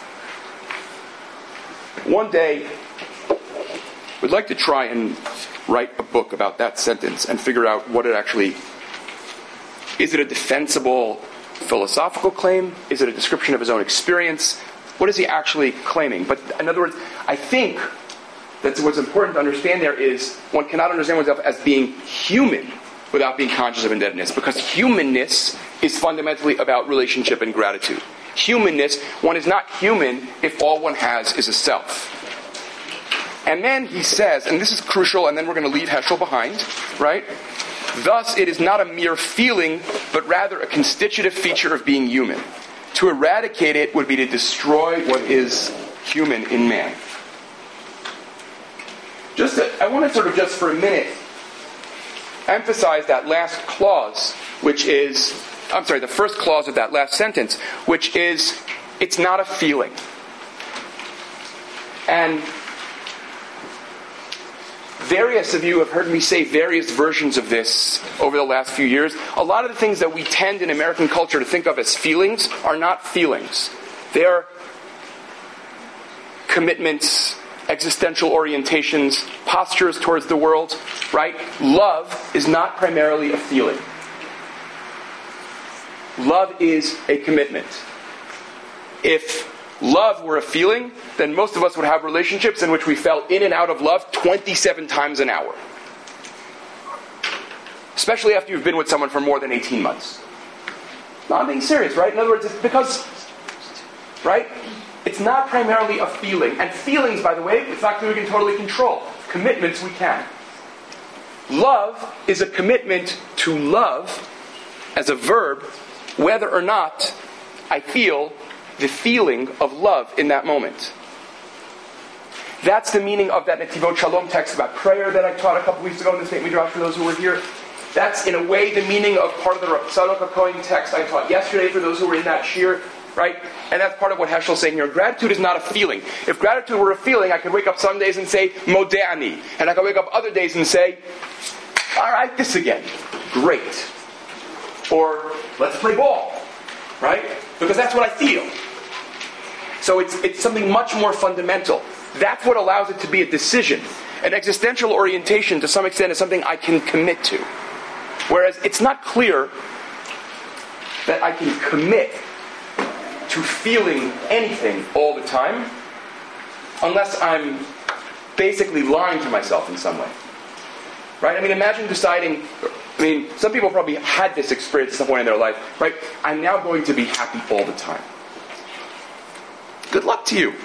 One day, we'd like to try and write a book about that sentence and figure out what it actually... is it a defensible philosophical claim? Is it a description of his own experience? What is he actually claiming? But in other words, I think that what's important to understand there is one cannot understand oneself as being human without being conscious of indebtedness, because humanness is fundamentally about relationship and gratitude. Humanness, one is not human if all one has is a self. And then he says, and this is crucial, and then we're going to leave Heschel behind, right? Thus, it is not a mere feeling, but rather a constitutive feature of being human. To eradicate it would be to destroy what is human in man. I want to sort of just for a minute emphasize that last clause, which is, the first clause of that last sentence, which is, it's not a feeling. And various of you have heard me say various versions of this over the last few years. A lot of the things that we tend in American culture to think of as feelings are not feelings. They are commitments, existential orientations, postures towards the world, right? Love is not primarily a feeling. Love is a commitment. If love were a feeling, then most of us would have relationships in which we fell in and out of love 27 times an hour. Especially after you've been with someone for more than 18 months. No, I'm being serious, right? In other words, it's because right? It's not primarily a feeling. And feelings, by the way, it's not something we can totally control. Commitments we can. Love is a commitment to love as a verb, whether or not I feel the feeling of love in that moment. That's the meaning of that Netivot Shalom text about prayer that I taught a couple weeks ago in the St. Midrash for those who were here. That's, in a way, the meaning of part of the Rav Tzadok HaKohen text I taught yesterday for those who were in that shir, right? And that's part of what Heschel's saying here. Gratitude is not a feeling. If gratitude were a feeling, I could wake up some days and say, Modeh Ani. And I could wake up other days and say, all right, this again. Great. Or, let's play ball. Right? Because that's what I feel. So it's something much more fundamental. That's what allows it to be a decision. An existential orientation, to some extent, is something I can commit to. Whereas it's not clear that I can commit to feeling anything all the time unless I'm basically lying to myself in some way. Right? I mean, imagine deciding... some people probably had this experience at some point in their life, right? I'm now going to be happy all the time. Good luck to you.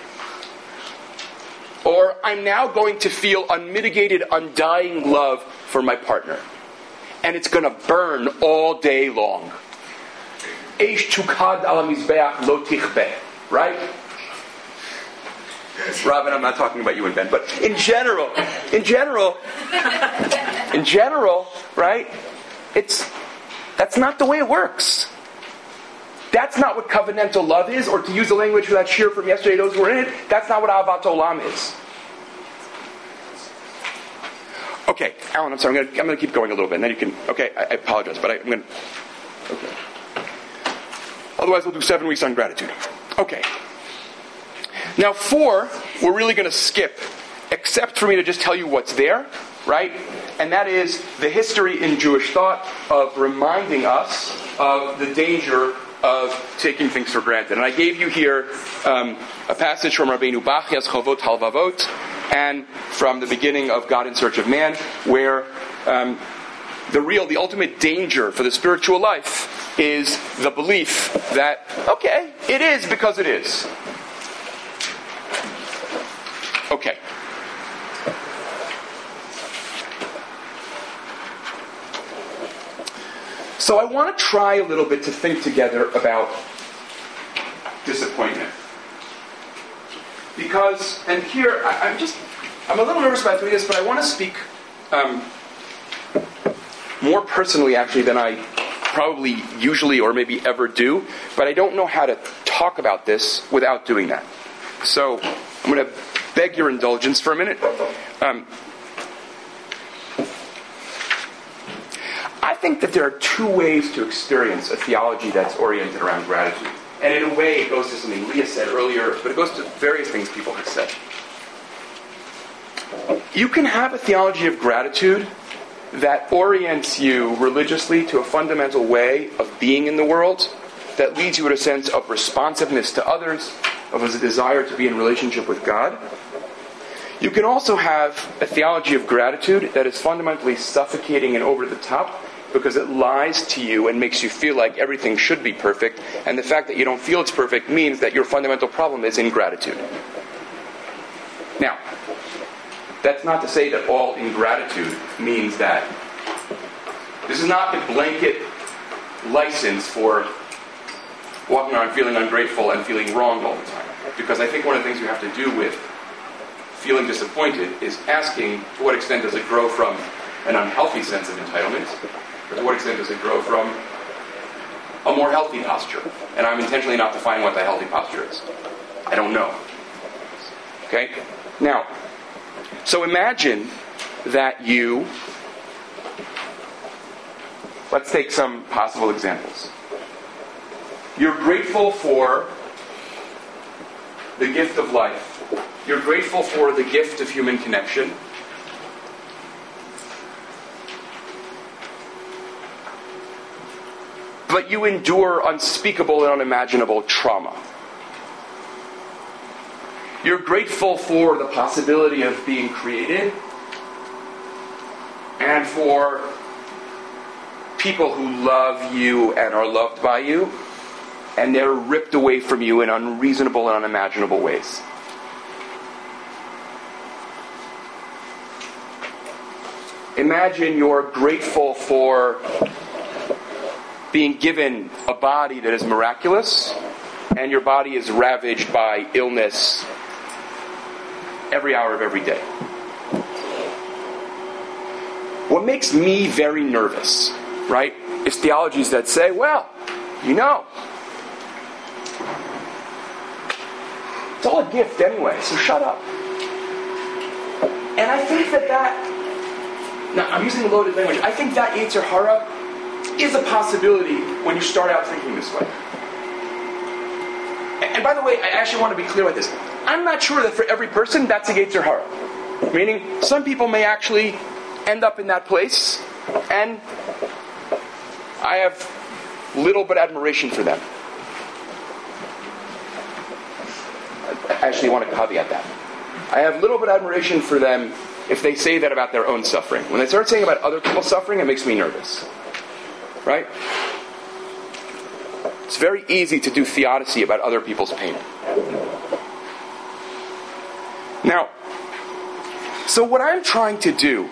Or I'm now going to feel unmitigated, undying love for my partner. And it's going to burn all day long. Eish tukad ala mizbeach lo tichbeh. Right? Robin, I'm not talking about you and Ben, but in general, right? That's not the way it works. That's not what covenantal love is, or to use the language for that shir from yesterday, those who were in it, that's not what Ahavat Olam is. Okay, Alan, I'm sorry, I'm going to keep going a little bit, and then you can, okay, I apologize, but I'm going to, okay. Otherwise we'll do 7 weeks on gratitude. Okay. Now 4, we're really going to skip, except for me to just tell you what's there, right? And that is the history in Jewish thought of reminding us of the danger of taking things for granted. And I gave you here a passage from Rabbeinu Bachya's Chovot Halvavot, and from the beginning of God in Search of Man, where the ultimate danger for the spiritual life is the belief that, okay, it is because it is. Okay. So I want to try a little bit to think together about disappointment. Because, and here, I'm a little nervous about doing this, but I want to speak more personally, actually, than I probably usually or maybe ever do. But I don't know how to talk about this without doing that. So I'm going to beg your indulgence for a minute. I think that there are 2 ways to experience a theology that's oriented around gratitude. And in a way, it goes to something Leah said earlier, but it goes to various things people have said. You can have a theology of gratitude that orients you religiously to a fundamental way of being in the world, that leads you to a sense of responsiveness to others, of a desire to be in relationship with God. You can also have a theology of gratitude that is fundamentally suffocating and over the top, because it lies to you and makes you feel like everything should be perfect, and the fact that you don't feel it's perfect means that your fundamental problem is ingratitude. Now, that's not to say that all ingratitude means that. This is not a blanket license for walking around feeling ungrateful and feeling wrong all the time. Because I think one of the things we have to do with feeling disappointed is asking, to what extent does it grow from an unhealthy sense of entitlement? Or to what extent does it grow from a more healthy posture? And I'm intentionally not defining what the healthy posture is. I don't know. Okay? Now, so imagine that let's take some possible examples. You're grateful for the gift of life. You're grateful for the gift of human connection. But you endure unspeakable and unimaginable trauma. You're grateful for the possibility of being created and for people who love you and are loved by you. and they're ripped away from you in unreasonable and unimaginable ways. Imagine you're grateful for being given a body that is miraculous, and your body is ravaged by illness every hour of every day. What makes me very nervous, right, is theologies that say, well, you know, it's all a gift anyway, so shut up. And I think that now I'm using loaded language, I think that Yetzer Hara is a possibility when you start out thinking this way. And by the way, I actually want to be clear with this. I'm not sure that for every person that's a Yetzer Hara. Meaning, some people may actually end up in that place, and I have little but admiration for them. I actually want to caveat that. I have little but admiration for them if they say that about their own suffering. When they start saying about other people's suffering, it makes me nervous. Right? It's very easy to do theodicy about other people's pain. Now, so what I'm trying to do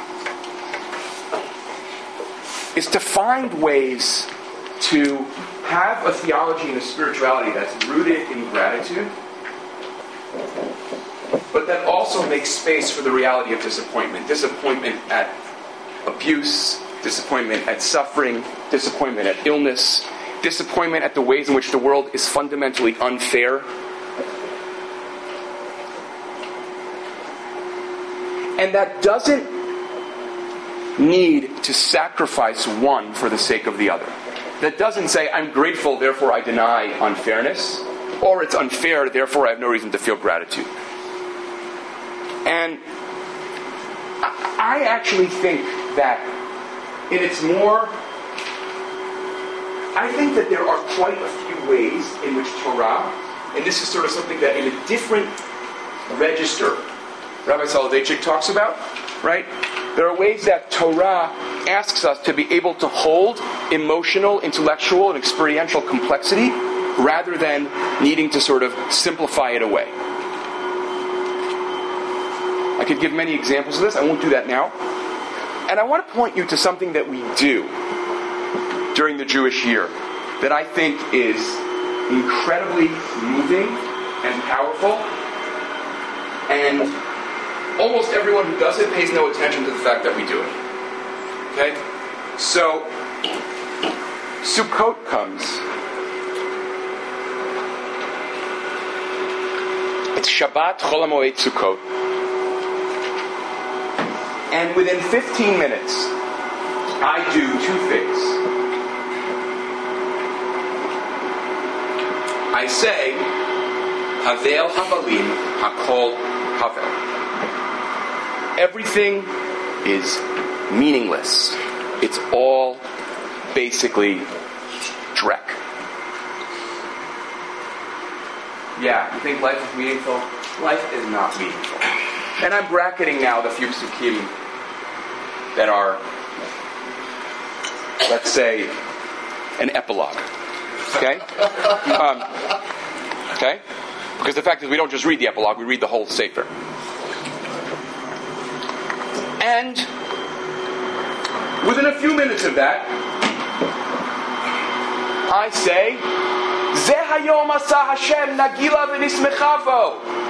is to find ways to have a theology and a spirituality that's rooted in gratitude, but that also makes space for the reality of disappointment. Disappointment at abuse, disappointment at suffering, disappointment at illness, disappointment at the ways in which the world is fundamentally unfair. And that doesn't need to sacrifice one for the sake of the other. That doesn't say, I'm grateful, therefore I deny unfairness, or it's unfair, therefore I have no reason to feel gratitude. And I actually think that I think that there are quite a few ways in which Torah, and this is sort of something that in a different register Rabbi Soloveitchik talks about, right? There are ways that Torah asks us to be able to hold emotional, intellectual, and experiential complexity rather than needing to sort of simplify it away. I could give many examples of this. I won't do that now. And I want to point you to something that we do during the Jewish year that I think is incredibly moving and powerful. And almost everyone who does it pays no attention to the fact that we do it. Okay? So, Sukkot comes. It's Shabbat Chol HaMoed Sukkot. And within 15 minutes, I do two things. I say, Havel Havalim Hakol Havel. Everything is meaningless. It's all basically dreck. Yeah, you think life is meaningful? Life is not meaningful. And I'm bracketing now the few psukim that are, let's say, an epilogue. Okay? Okay? Because the fact is we don't just read the epilogue, we read the whole Sefer. And within a few minutes of that, I say, Ze hayom asa Hashem nagila v'nismechavo.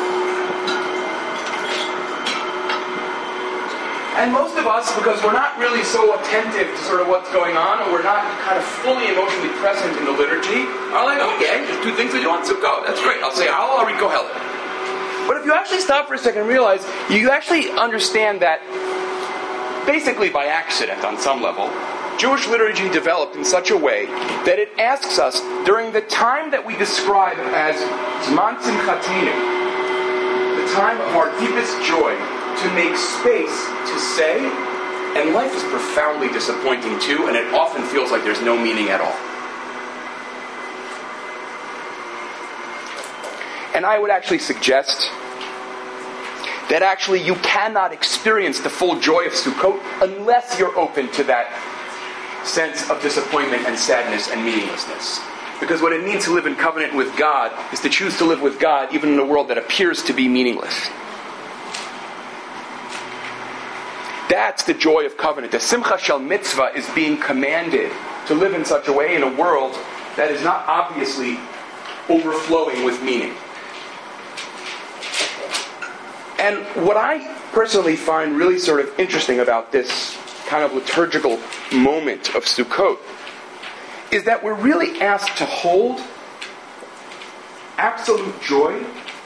And most of us, because we're not really so attentive to sort of what's going on, or we're not kind of fully emotionally present in the liturgy, are like, okay, there's two things to do on Sukkot. That's great. I'll say, I'll read Kohelet. But if you actually stop for a second and realize, you actually understand that, basically by accident on some level, Jewish liturgy developed in such a way that it asks us, during the time that we describe as Zman Simchatinu, the time of our deepest joy, to make space to say, and life is profoundly disappointing too, and it often feels like there's no meaning at all. And I would actually suggest that actually you cannot experience the full joy of Sukkot unless you're open to that sense of disappointment and sadness and meaninglessness. Because what it means to live in covenant with God is to choose to live with God even in a world that appears to be meaningless. That's the joy of covenant. The simcha shel mitzvah is being commanded to live in such a way in a world that is not obviously overflowing with meaning. And what I personally find really sort of interesting about this kind of liturgical moment of Sukkot is that we're really asked to hold absolute joy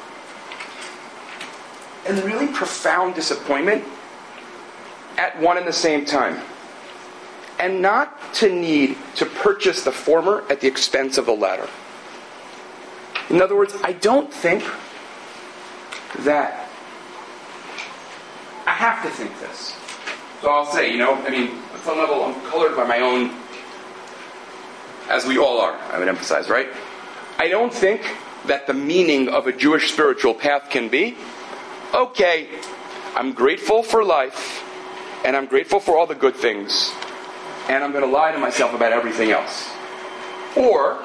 and really profound disappointment at one and the same time. And not to need to purchase the former at the expense of the latter. In other words, I don't think that I have to think this. So I'll say, at some level I'm colored by my own, as we all are, I would emphasize, right? I don't think that the meaning of a Jewish spiritual path can be, okay, I'm grateful for life, and I'm grateful for all the good things, and I'm going to lie to myself about everything else. Or,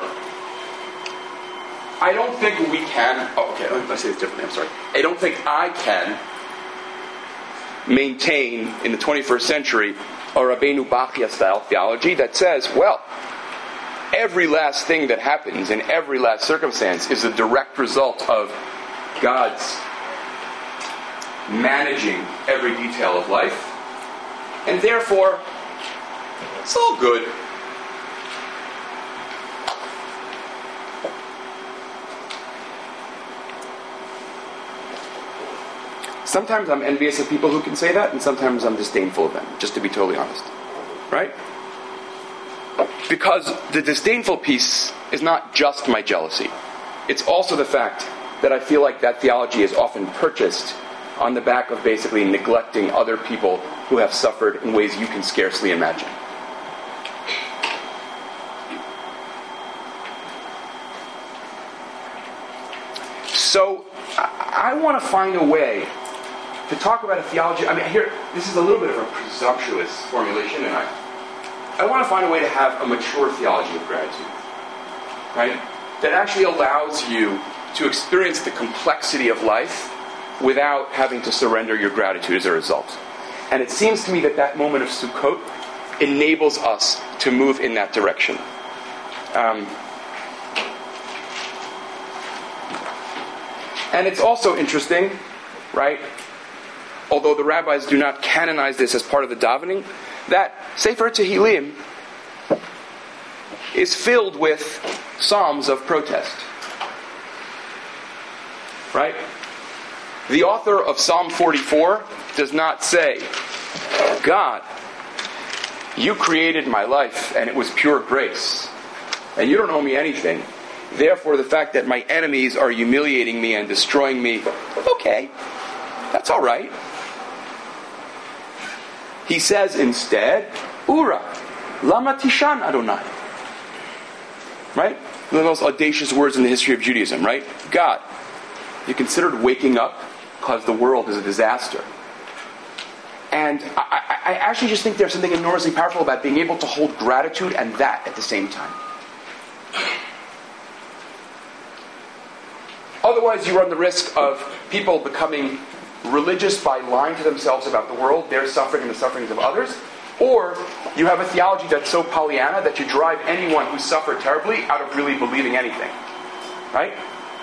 I don't think we can, let's say this differently, I'm sorry. I don't think I can maintain, in the 21st century, a Rabbeinu Bachya style theology that says, well, every last thing that happens in every last circumstance is a direct result of God's managing every detail of life, and therefore, it's all good. Sometimes I'm envious of people who can say that, and sometimes I'm disdainful of them, just to be totally honest. Right? Because the disdainful piece is not just my jealousy. It's also the fact that I feel like that theology is often purchased on the back of basically neglecting other people who have suffered in ways you can scarcely imagine. So, I want to find a way to talk about a theology. Here, this is a little bit of a presumptuous formulation, and I want to find a way to have a mature theology of gratitude, right? That actually allows you to experience the complexity of life without having to surrender your gratitude as a result. And it seems to me that that moment of Sukkot enables us to move in that direction. And it's also interesting, right? Although the rabbis do not canonize this as part of the davening, that Sefer Tehillim is filled with psalms of protest. Right? The author of Psalm 44 does not say, God, you created my life and it was pure grace, and you don't owe me anything. Therefore, the fact that my enemies are humiliating me and destroying me, okay, that's all right. He says instead, Ura, lama tishan Adonai. Right? One of the most audacious words in the history of Judaism, right? God, you considered waking up because the world is a disaster. And I actually just think there's something enormously powerful about being able to hold gratitude and that at the same time. Otherwise, you run the risk of people becoming religious by lying to themselves about the world, their suffering and the sufferings of others, or you have a theology that's so Pollyanna that you drive anyone who suffered terribly out of really believing anything. Right?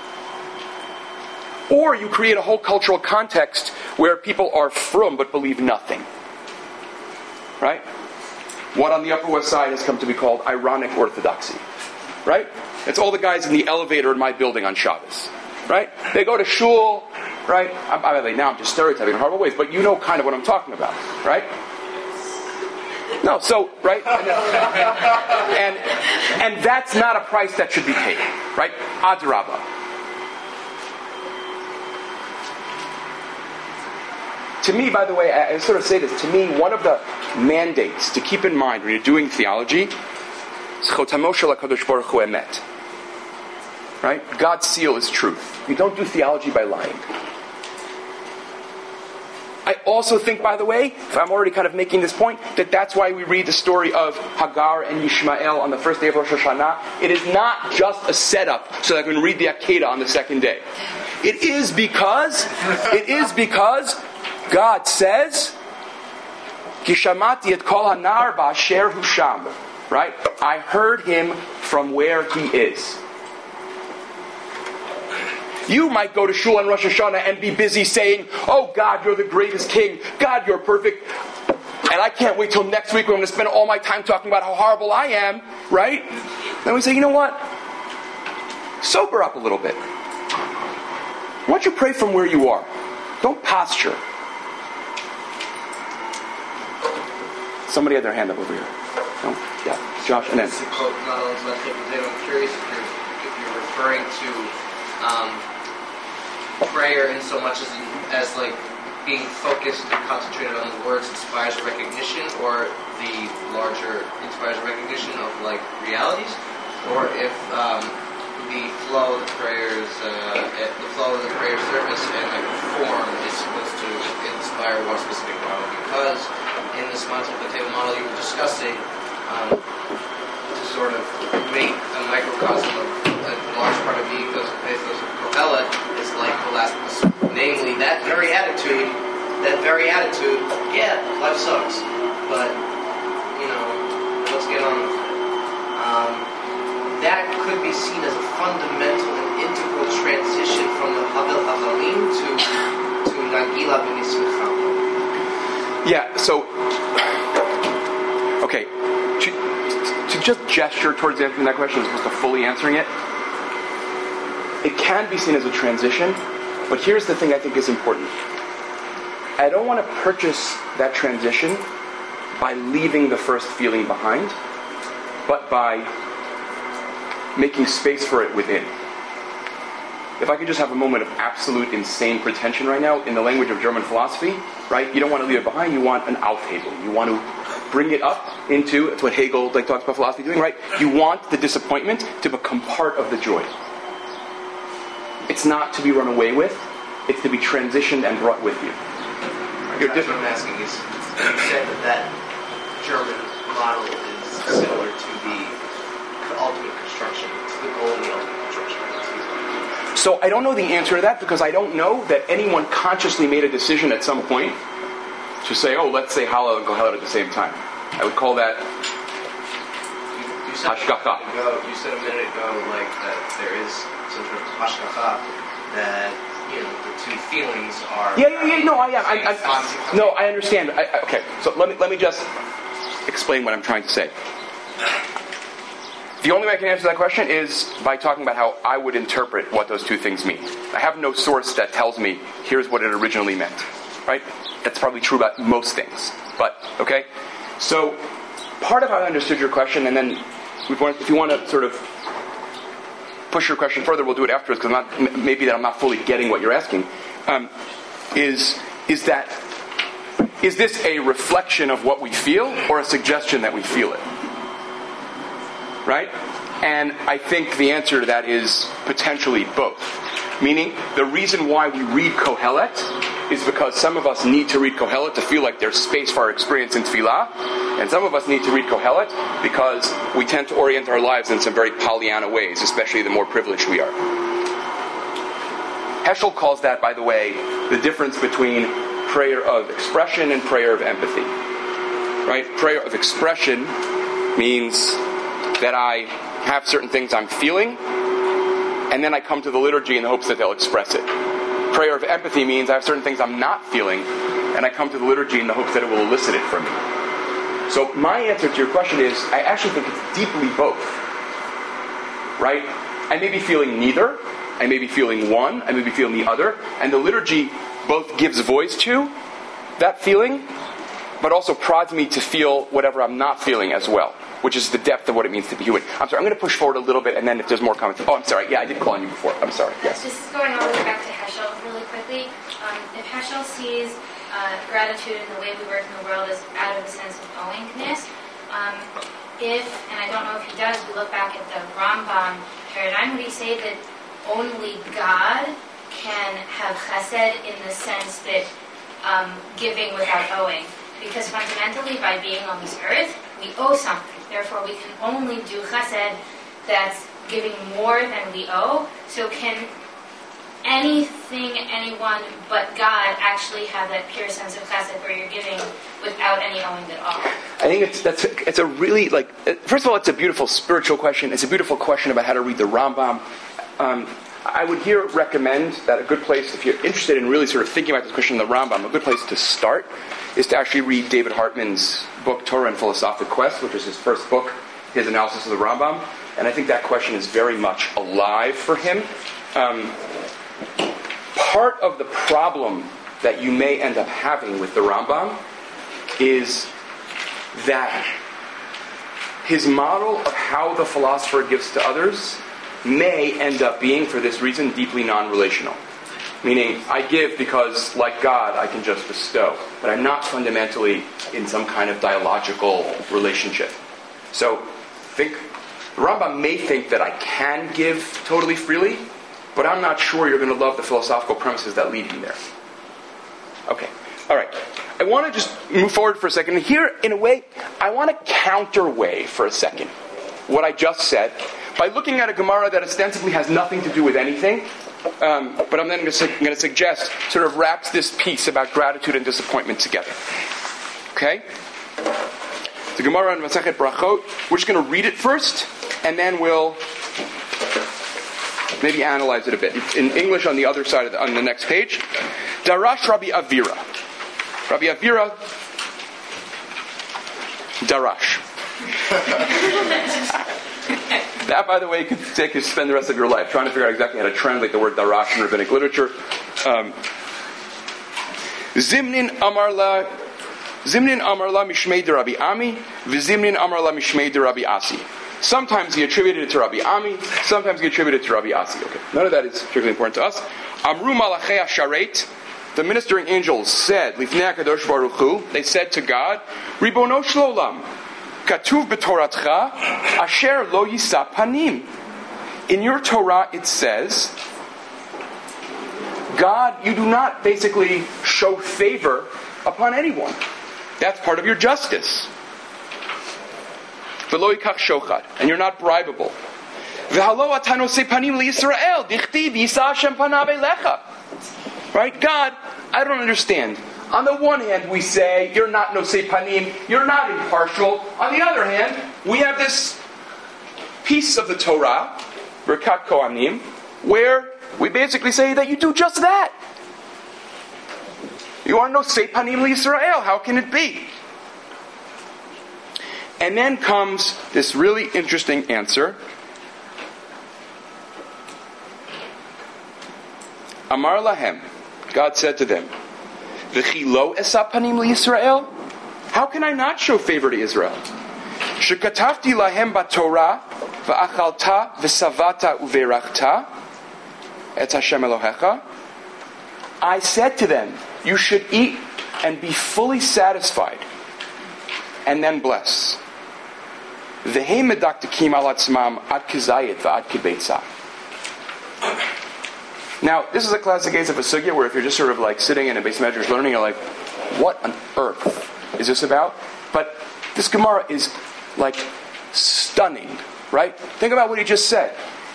Or you create a whole cultural context where people are frum but believe nothing. Right? What on the Upper West Side has come to be called ironic orthodoxy. Right? It's all the guys in the elevator in my building on Shabbos. Right? They go to shul, right? Now I'm just stereotyping in horrible ways, but you know kind of what I'm talking about, right? No, so, right? And that's not a price that should be paid, right? Adrabah. To me, by the way, I sort of say this, to me, one of the mandates to keep in mind when you're doing theology is Chotamo shel HaKadosh Baruch Hu emet. Right? God's seal is truth. You don't do theology by lying. I also think, by the way, if I'm already kind of making this point, that that's why we read the story of Hagar and Yishmael on the first day of Rosh Hashanah. It is not just a setup so that I can read the Akedah on the second day. It is because God says, Kishamati et kol hanar ba'asher hu sham. Right? I heard him from where he is. You might go to Shul on Rosh Hashanah and be busy saying, oh God, you're the greatest king. God, you're perfect. And I can't wait till next week when I'm going to spend all my time talking about how horrible I am. Right? Then we say, you know what? Sober up a little bit. Why don't you pray from where you are? Don't posture. Somebody had their hand up over here. No? Yeah. Josh, and then. I'm curious if you're referring to prayer in so much as like being focused and concentrated on the words inspires recognition, or the larger inspires recognition of like realities, or if the flow of the prayers, service and like form is supposed to inspire one specific model. Because in this Mantel Potato model you were discussing, to sort of make a microcosm of a large part of the ethos of Pathos of Kohelet is like the last, namely that very attitude, yeah, life sucks, but, let's get on with it. That could be seen as a fundamental and integral transition from the Havel Havalim to Nagila B'Nismcha. Yeah, so, okay, to just gesture towards answering that question as opposed to fully answering it, it can be seen as a transition, but here's the thing I think is important. I don't want to purchase that transition by leaving the first feeling behind, but by making space for it within. If I could just have a moment of absolute insane pretension right now, in the language of German philosophy, right? You don't want to leave it behind, you want an Aufhebung. You want to bring it up into, it's what Hegel talks about philosophy doing, right? You want the disappointment to become part of the joy. It's not to be run away with, it's to be transitioned and brought with you. What I'm asking is, you said that German model is similar to the ultimate construction, to the goal of the ultimate construction. So I don't know the answer to that, because I don't know that anyone consciously made a decision at some point to say, oh, let's say Hallel and Kohelet at the same time. I would call that hashgacha. You said a minute ago, like, that there is some sort of hashgacha, that, the two feelings are... I understand. Okay, so let me just explain what I'm trying to say. The only way I can answer that question is by talking about how I would interpret what those two things mean. I have no source that tells me, here's what it originally meant. Right? That's probably true about most things. But, okay? So, part of how I understood your question, and then if you want to sort of push your question further, we'll do it afterwards, because maybe that I'm not fully getting what you're asking, is this a reflection of what we feel, or a suggestion that we feel it? Right? And I think the answer to that is potentially both. Meaning, the reason why we read Kohelet is because some of us need to read Kohelet to feel like there's space for our experience in Tefillah, and some of us need to read Kohelet because we tend to orient our lives in some very Pollyanna ways, especially the more privileged we are. Heschel calls that, by the way, the difference between prayer of expression and prayer of empathy. Right? Prayer of expression means that I have certain things I'm feeling, and then I come to the liturgy in the hopes that they'll express it. Prayer of empathy means I have certain things I'm not feeling, and I come to the liturgy in the hopes that it will elicit it from me. So my answer to your question is, I actually think it's deeply both. Right? I may be feeling neither, I may be feeling one, I may be feeling the other, and the liturgy both gives voice to that feeling, but also prods me to feel whatever I'm not feeling as well, which is the depth of what it means to be human. I'm sorry, I'm going to push forward a little bit, and then if there's more comments... Oh, I'm sorry. Yeah, I did call on you before. I'm sorry. Yes. Just going all the way back to Heschel really quickly. If Heschel sees gratitude and the way we work in the world as out of a sense of owingness, and I don't know if he does, we look back at the Rambam paradigm, would he say that only God can have chesed in the sense that giving without owing. Because fundamentally, by being on this earth, we owe something. Therefore, we can only do chesed that's giving more than we owe. So can anything, anyone but God actually have that pure sense of chesed where you're giving without any owing at all? I think it's a really, first of all, it's a beautiful spiritual question. It's a beautiful question about how to read the Rambam. I would here recommend that a good place, if you're interested in really sort of thinking about this question in the Rambam, a good place to start is to actually read David Hartman's book, Torah and Philosophic Quest, which is his first book, his analysis of the Rambam. And I think that question is very much alive for him. Part of the problem that you may end up having with the Rambam is that his model of how the philosopher gives to others may end up being, for this reason, deeply non-relational. Meaning, I give because, like God, I can just bestow. But I'm not fundamentally in some kind of dialogical relationship. So, the Rambam may think that I can give totally freely, but I'm not sure you're going to love the philosophical premises that lead him there. Okay. All right. I want to just move forward for a second. Here, in a way, I want to counterweigh for a second what I just said by looking at a Gemara that ostensibly has nothing to do with anything, but I'm then going to suggest sort of wraps this piece about gratitude and disappointment together. Okay? The Gemara in Masechet Brachot. We're just going to read it first, and then we'll maybe analyze it a bit. It's in English on the other side on the next page. Darash Rabbi Avira. Rabbi Avira Darash. That, by the way, could take you spend the rest of your life trying to figure out exactly how to translate the word Darash in rabbinic literature. Zimnin Amarla Mishmei de Rabbi Ami, V'Zimnin Amarla Mishmei de Rabbi Asi. Sometimes he attributed it to Rabbi Ami, sometimes he attributed it to Rabbi Asi. Okay, none of that is particularly important to us. Amru Malachei Asharet, the ministering angels said, Lifnei HaKadosh Baruch Hu, they said to God, Ribono Shlolam, Katuv b'Toratcha, Asher lo yisa panim. In your Torah it says, God, you do not basically show favor upon anyone. That's part of your justice. V'lo yikach shochad, and you're not bribable. V'halo ata nosei panim liYisrael, dichtiv yisa Hashem panav elecha. Right? God, I don't understand. On the one hand, we say, you're not nosei panim, you're not impartial. On the other hand, we have this piece of the Torah, Birkat Kohanim, where we basically say that you do just that. You are nosei panim liYisrael. How can it be? And then comes this really interesting answer. Amar lahem, God said to them, V'chi lo esa panim liYisrael? How can I not show favor to Israel? Shekatavti lahem b'Torah v'achalta v'savata uverachta et Hashem Elohecha. I said to them, you should eat and be fully satisfied, and then bless. V'hei medaktakim al atzmam ad kizayit v'ad kibeitza. Now, this is a classic case of a sugya where if you're just sort of like sitting in a base measures learning, you're like, what on earth is this about? But this Gemara is like stunning, right? Think about what he just said.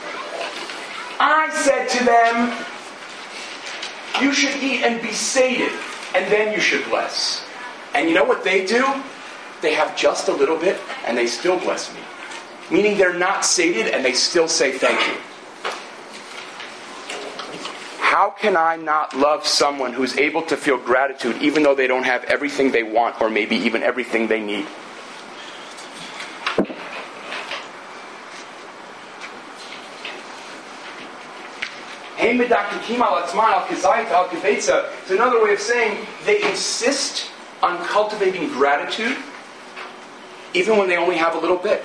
I said to them, you should eat and be sated, and then you should bless. And you know what they do? They have just a little bit, and they still bless me. Meaning they're not sated, and they still say thank you. How can I not love someone who's able to feel gratitude even though they don't have everything they want or maybe even everything they need? It's another way of saying they insist on cultivating gratitude even when they only have a little bit.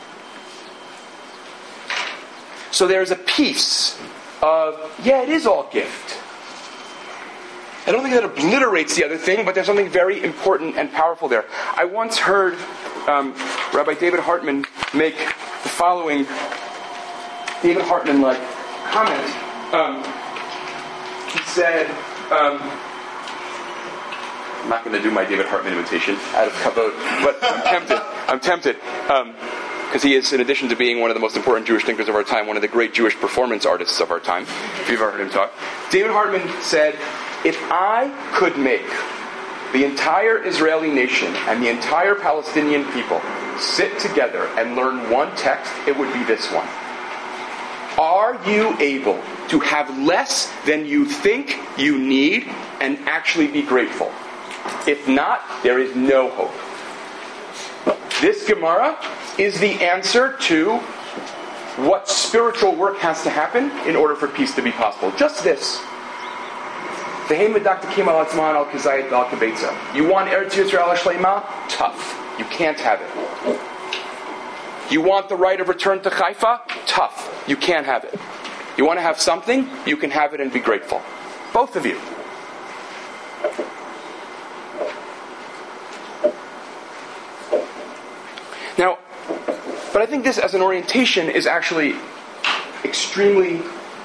So there's a piece of, it is all gift. I don't think that obliterates the other thing, but there's something very important and powerful there. I once heard Rabbi David Hartman make the following David Hartman-like comment. He said, I'm not going to do my David Hartman imitation out of kavod, but I'm tempted. Because he is, in addition to being one of the most important Jewish thinkers of our time, one of the great Jewish performance artists of our time, if you've ever heard him talk. David Hartman said, if I could make the entire Israeli nation and the entire Palestinian people sit together and learn one text, it would be this one. Are you able to have less than you think you need and actually be grateful? If not, there is no hope. This Gemara is the answer to what spiritual work has to happen in order for peace to be possible. Just this. You want Eretz Yisrael Shleima? Tough. You can't have it. You want the right of return to Haifa? Tough. You can't have it. You want to have something? You can have it and be grateful. Both of you. Now, but I think this as an orientation is actually extremely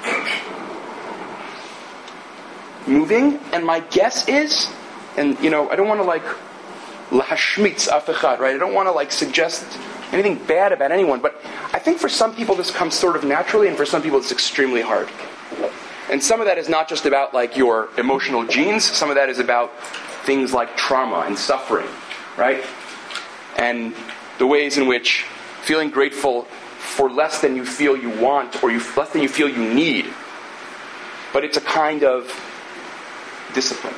moving, and my guess is, and I don't want to lahashmitz af echad, right? I don't want to suggest anything bad about anyone, but I think for some people this comes sort of naturally, and for some people it's extremely hard. And some of that is not just about your emotional genes, some of that is about things like trauma and suffering, right? And the ways in which feeling grateful for less than you feel you want, or less than you feel you need, but it's a kind of discipline.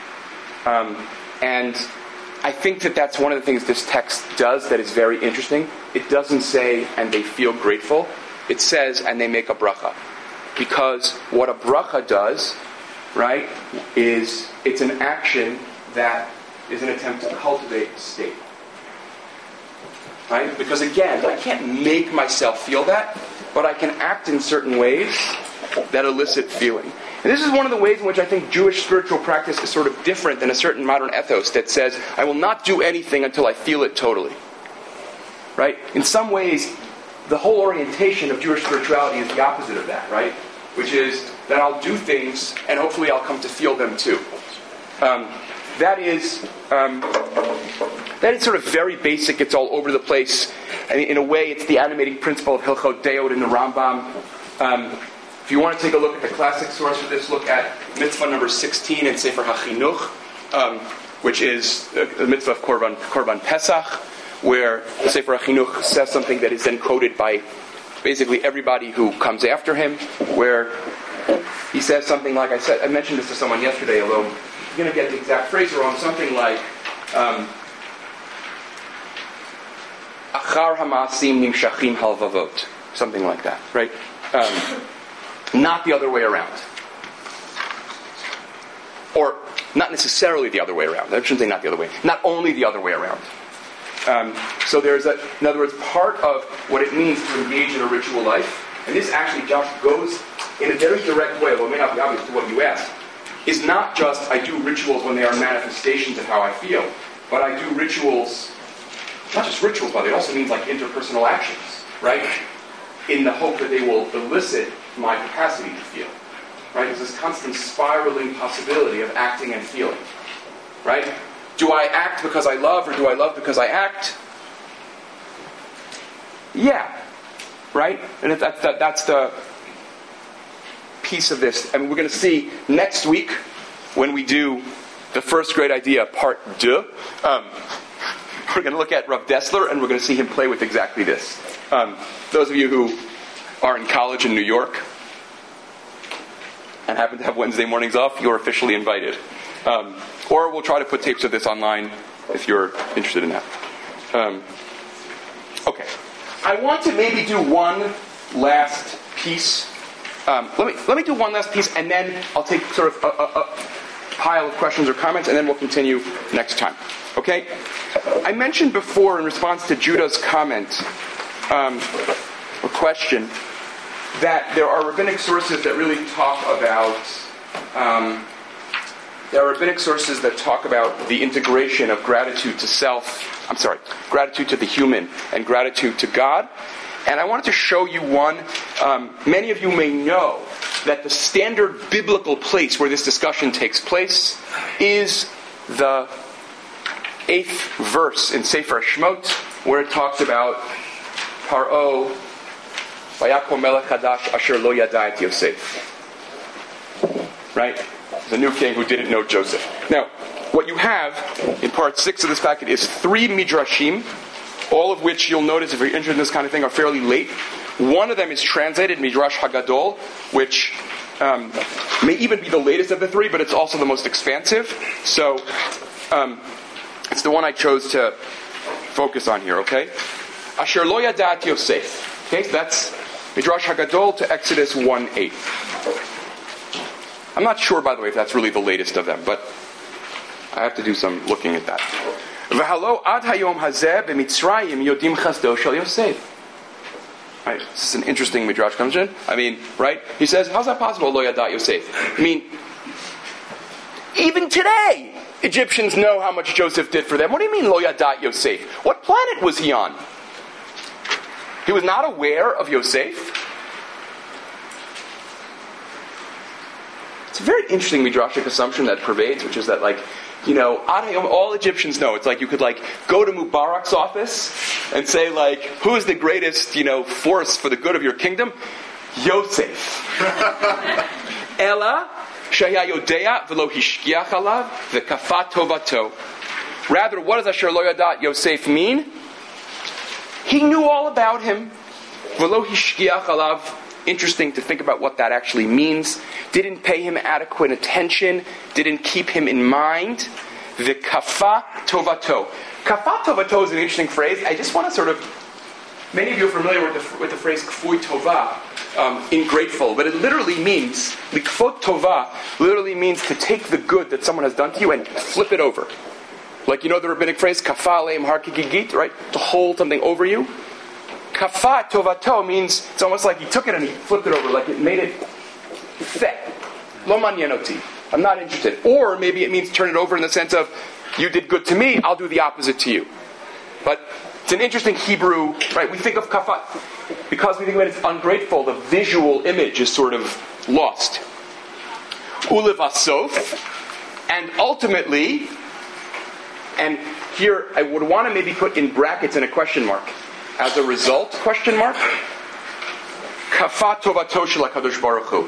And I think that's one of the things this text does that is very interesting. It doesn't say, and they feel grateful. It says, and they make a bracha. Because what a bracha does, right, is it's an action that is an attempt to cultivate a state. Right? Because again, I can't make myself feel that, but I can act in certain ways that elicit feeling. And this is one of the ways in which I think Jewish spiritual practice is sort of different than a certain modern ethos that says, I will not do anything until I feel it totally. Right? In some ways, the whole orientation of Jewish spirituality is the opposite of that, right? Which is that I'll do things and hopefully I'll come to feel them too. That is sort of very basic. It's all over the place. And in a way, it's the animating principle of Hilchot Deot in the Rambam. If you want to take a look at the classic source for this, look at mitzvah number 16 in Sefer HaChinuch, which is the mitzvah of Korban Pesach, where the Sefer HaChinuch says something that is then quoted by basically everybody who comes after him, where he says something like, I mentioned this to someone yesterday, although I'm going to get the exact phrase wrong, something like, Achar ha'ma'asim nimshachim halvavot, something like that, right? Not the other way around. Or not necessarily the other way around. I shouldn't say not the other way. Not only the other way around. So there's in other words, part of what it means to engage in a ritual life, and this actually just goes in a very direct way, although it may not be obvious to what you asked, is not just I do rituals when they are manifestations of how I feel, but I do rituals, not just rituals, but it also means interpersonal actions, right? In the hope that they will elicit my capacity to feel. Right? There's this constant spiraling possibility of acting and feeling. Right? Do I act because I love, or do I love because I act? Yeah. Right? And that's the piece of this. And we're going to see next week, when we do the first great idea, part 2, we're going to look at Rav Dessler, and we're going to see him play with exactly this. Those of you who are in college in New York and happen to have Wednesday mornings off, you're officially invited. Or we'll try to put tapes of this online if you're interested in that. Okay. I want to maybe do one last piece. Let me do one last piece, and then I'll take sort of a pile of questions or comments, and then we'll continue next time. Okay? I mentioned before in response to Judah's comment, or question, that there are rabbinic sources that really talk about the integration of gratitude to gratitude to the human and gratitude to God. And I wanted to show you one. Many of you may know that the standard biblical place where this discussion takes place is the 8th verse in Sefer Shemot, where it talks about Paro, Vayakom melech chadash asher lo yada et Yosef. Right? The new king who didn't know Joseph. Now, what you have in part 6 of this packet is 3 midrashim, all of which you'll notice, if you're interested in this kind of thing, are fairly late. One of them is translated, Midrash Hagadol, which may even be the latest of the 3, but it's also the most expansive. So, it's the one I chose to focus on here, okay? Asher lo yadat Yosef. Okay, so that's Midrash Hagadol to Exodus 1:8. I'm not sure, by the way, if that's really the latest of them, but I have to do some looking at that. V'halo ad hayom hazeh b'Mitzrayim yodim chasdo shel Yosef. Right, this is an interesting Midrash comes in. I mean, right? He says, how's that possible, lo yadat Yosef? I mean, even today, Egyptians know how much Joseph did for them. What do you mean, lo yadat Yosef? What planet was he on? He was not aware of Yosef? It's a very interesting Midrashic assumption that pervades, which is that, like, you know, all Egyptians know. It's like you could, like, go to Mubarak's office and say, like, who is the greatest, you know, force for the good of your kingdom? Yosef. Ela shehya yodea v'lo hishkiach alav v'kafa tovato. Rather, what does Asher lo yadat Yosef mean? He knew all about him. V'lo hishkiach alav. Interesting to think about what that actually means. Didn't pay him adequate attention. Didn't keep him in mind. The kafa tovato. Kafa tovato is an interesting phrase. I just want to sort of... Many of you are familiar with the phrase kfui tova, ingrateful. But it literally means, likfot tova, literally means to take the good that someone has done to you and flip it over. Like, you know the rabbinic phrase, kafa aleim har kigigit, right? To hold something over you. Kafa tovato means it's almost like he took it and he flipped it over, like it made it fit. Lo manyanoti. I'm not interested. Or maybe it means turn it over in the sense of, you did good to me, I'll do the opposite to you. But it's an interesting Hebrew, right? We think of kafa, because we think of it as ungrateful, the visual image is sort of lost. Ulevasof, and ultimately, and here I would want to maybe put in brackets and a question mark. As a result, question mark, Kafa tovato shel HaKadosh Baruch Hu.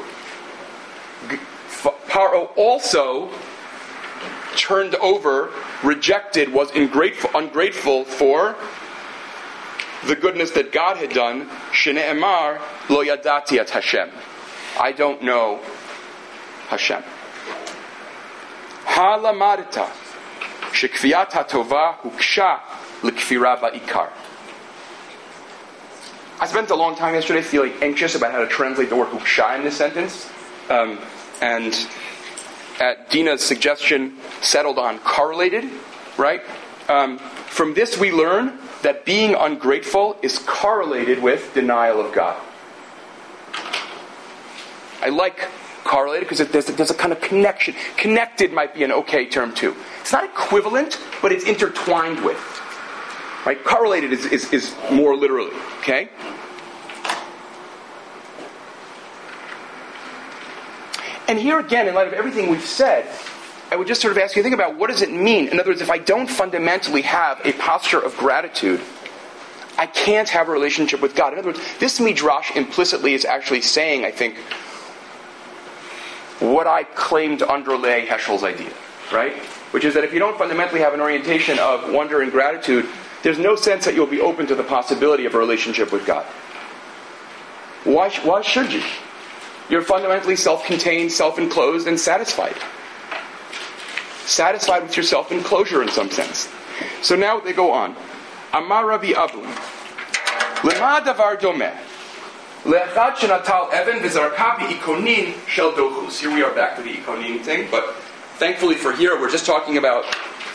Paro also turned over, rejected, was ungrateful for the goodness that God had done. Shene'emar lo yadati at Hashem. I don't know Hashem. Halamadita shekfiyat hatova huksha lekfira ba'ikar. I spent a long time yesterday feeling anxious about how to translate the word huksha in this sentence. And at Dina's suggestion, settled on correlated, right? From this we learn that being ungrateful is correlated with denial of God. I like correlated because there's a kind of connection. Connected might be an okay term too. It's not equivalent, but it's intertwined with. Right? Correlated is more literally, okay? And here again, in light of everything we've said, I would just sort of ask you to think about what does it mean? In other words, if I don't fundamentally have a posture of gratitude, I can't have a relationship with God. In other words, this midrash implicitly is actually saying, I think, what I claim to underlay Heschel's idea, right? Which is that if you don't fundamentally have an orientation of wonder and gratitude, there's no sense that you'll be open to the possibility of a relationship with God. Why should you? You're fundamentally self-contained, self-enclosed, and satisfied. Satisfied with your self-enclosure in some sense. So now they go on. Amar Rabbi Abun. Lema davar domeh. Le'achad shenatal even v'zarka bi'ikonin shel dochus. Here we are back to the ikonin thing, but thankfully for here, we're just talking about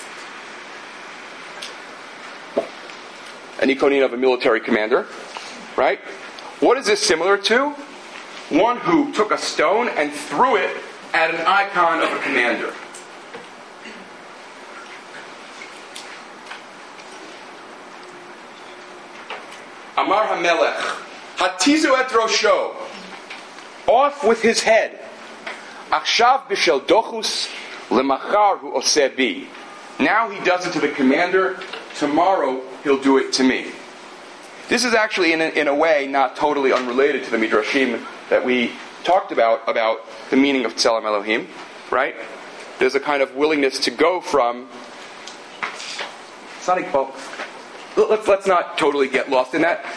an ikonin of a military commander, right? What is this similar to? One who took a stone and threw it at an icon of a commander. Amar HaMelech, Hatizu et Rosho, off with his head. Achshav b'shel dochus, Lemachar hu oseh bi. Now he does it to the commander. Tomorrow he'll do it to me. This is actually, in a way, not totally unrelated to the midrashim that we talked about the meaning of Tzelem Elohim, right? There's a kind of willingness to go from. Let's not totally get lost in that.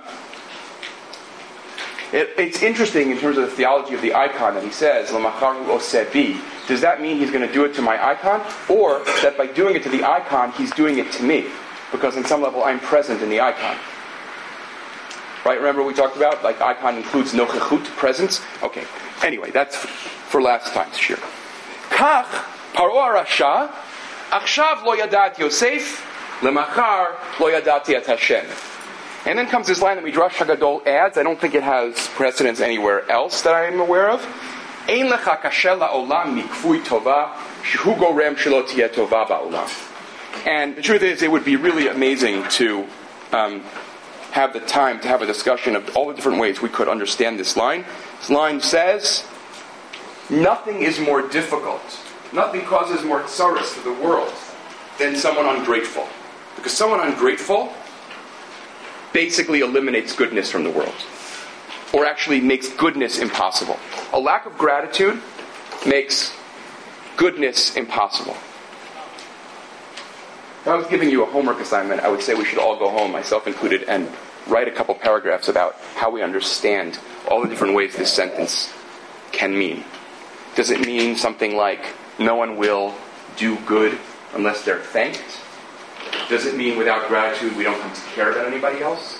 It's interesting in terms of the theology of the icon that he says, L'macharu oseh bi. Does that mean he's going to do it to my icon? Or that by doing it to the icon, he's doing it to me? Because on some level, I'm present in the icon. Right? Remember we talked about, like, icon includes nochechut, presence? Okay. Anyway, that's for last time's shir. Kach, Paro Rasha, Achshav lo yadat Yosef, Lemachar lo yadati et Hashem. And then comes this line that Midrash HaGadol adds. I don't think it has precedence anywhere else that I am aware of. Ein lecha kasher la'olam mikfui tova, shehu gorem shelo tiyeh tova ba'olam. And the truth is, it would be really amazing to have the time to have a discussion of all the different ways we could understand this line. This line says, nothing is more difficult, nothing causes more tsaros for the world than someone ungrateful. Because someone ungrateful basically eliminates goodness from the world. Or actually makes goodness impossible. A lack of gratitude makes goodness impossible. If I was giving you a homework assignment, I would say we should all go home, myself included, and write a couple paragraphs about how we understand all the different ways this sentence can mean. Does it mean something like, no one will do good unless they're thanked? Does it mean without gratitude we don't come to care about anybody else?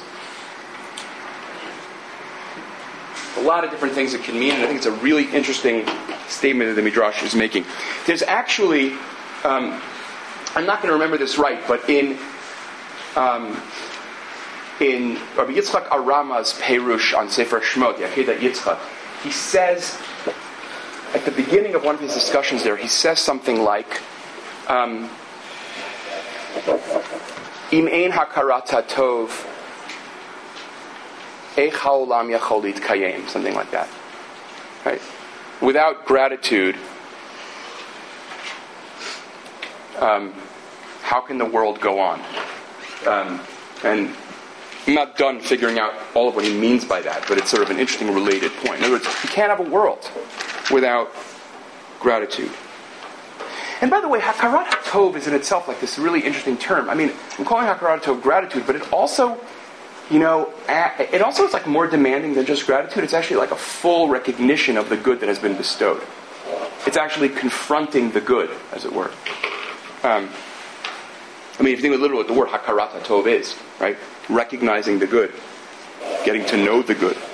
A lot of different things it can mean, and I think it's a really interesting statement that the Midrash is making. There's actually, I'm not going to remember this right, but in Rabbi Yitzchak Arama's Perush on Sefer Shmot, Yakedat Yitzchak, he says, at the beginning of one of his discussions there, he says something like, Im ein hakarat hatov, eich ha'olam yachol litkayem, something like that. Right? Without gratitude, how can the world go on? And I'm not done figuring out all of what he means by that, but it's sort of an interesting related point. In other words, you can't have a world without gratitude. And by the way, Hakarat HaTov is in itself like this really interesting term. I mean, I'm calling Hakarat HaTov gratitude, but it also, it also is like more demanding than just gratitude. It's actually like a full recognition of the good that has been bestowed. It's actually confronting the good, as it were. If you think literally what the word Hakarat HaTov is, right? Recognizing the good. Getting to know the good.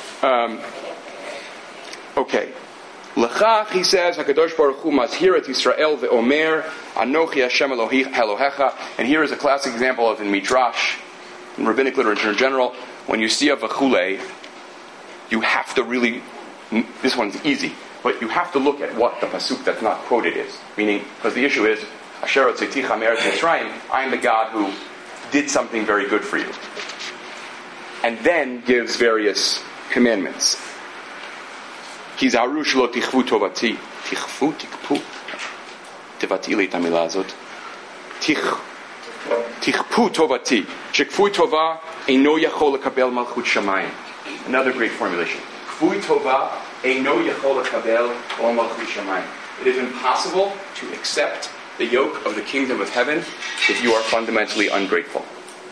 Okay. L'chach, he says, HaKadosh Baruch Hu mazhir et Yisrael ve'omer, Anochi Hashem Elohecha. And here is a classic example of in Midrash, in rabbinic literature in general, when you see a v'chulei, you have to really, this one's easy, but you have to look at what the pasuk that's not quoted is. Meaning, because the issue is, Asher Otzeticha me'eretz Mitzrayim, I am the God who did something very good for you. And then gives various commandments. Kizaru shelo tichvu tovati. Tichvu, tikpu. Tevati li tamila azot. Tichpu tovati. Shekfui tova eino yachol lekabel malchut shamayim. Another great formulation. Kfui tova eino yachol lekabel ol malchut shamayim. It is impossible to accept the yoke of the kingdom of heaven if you are fundamentally ungrateful.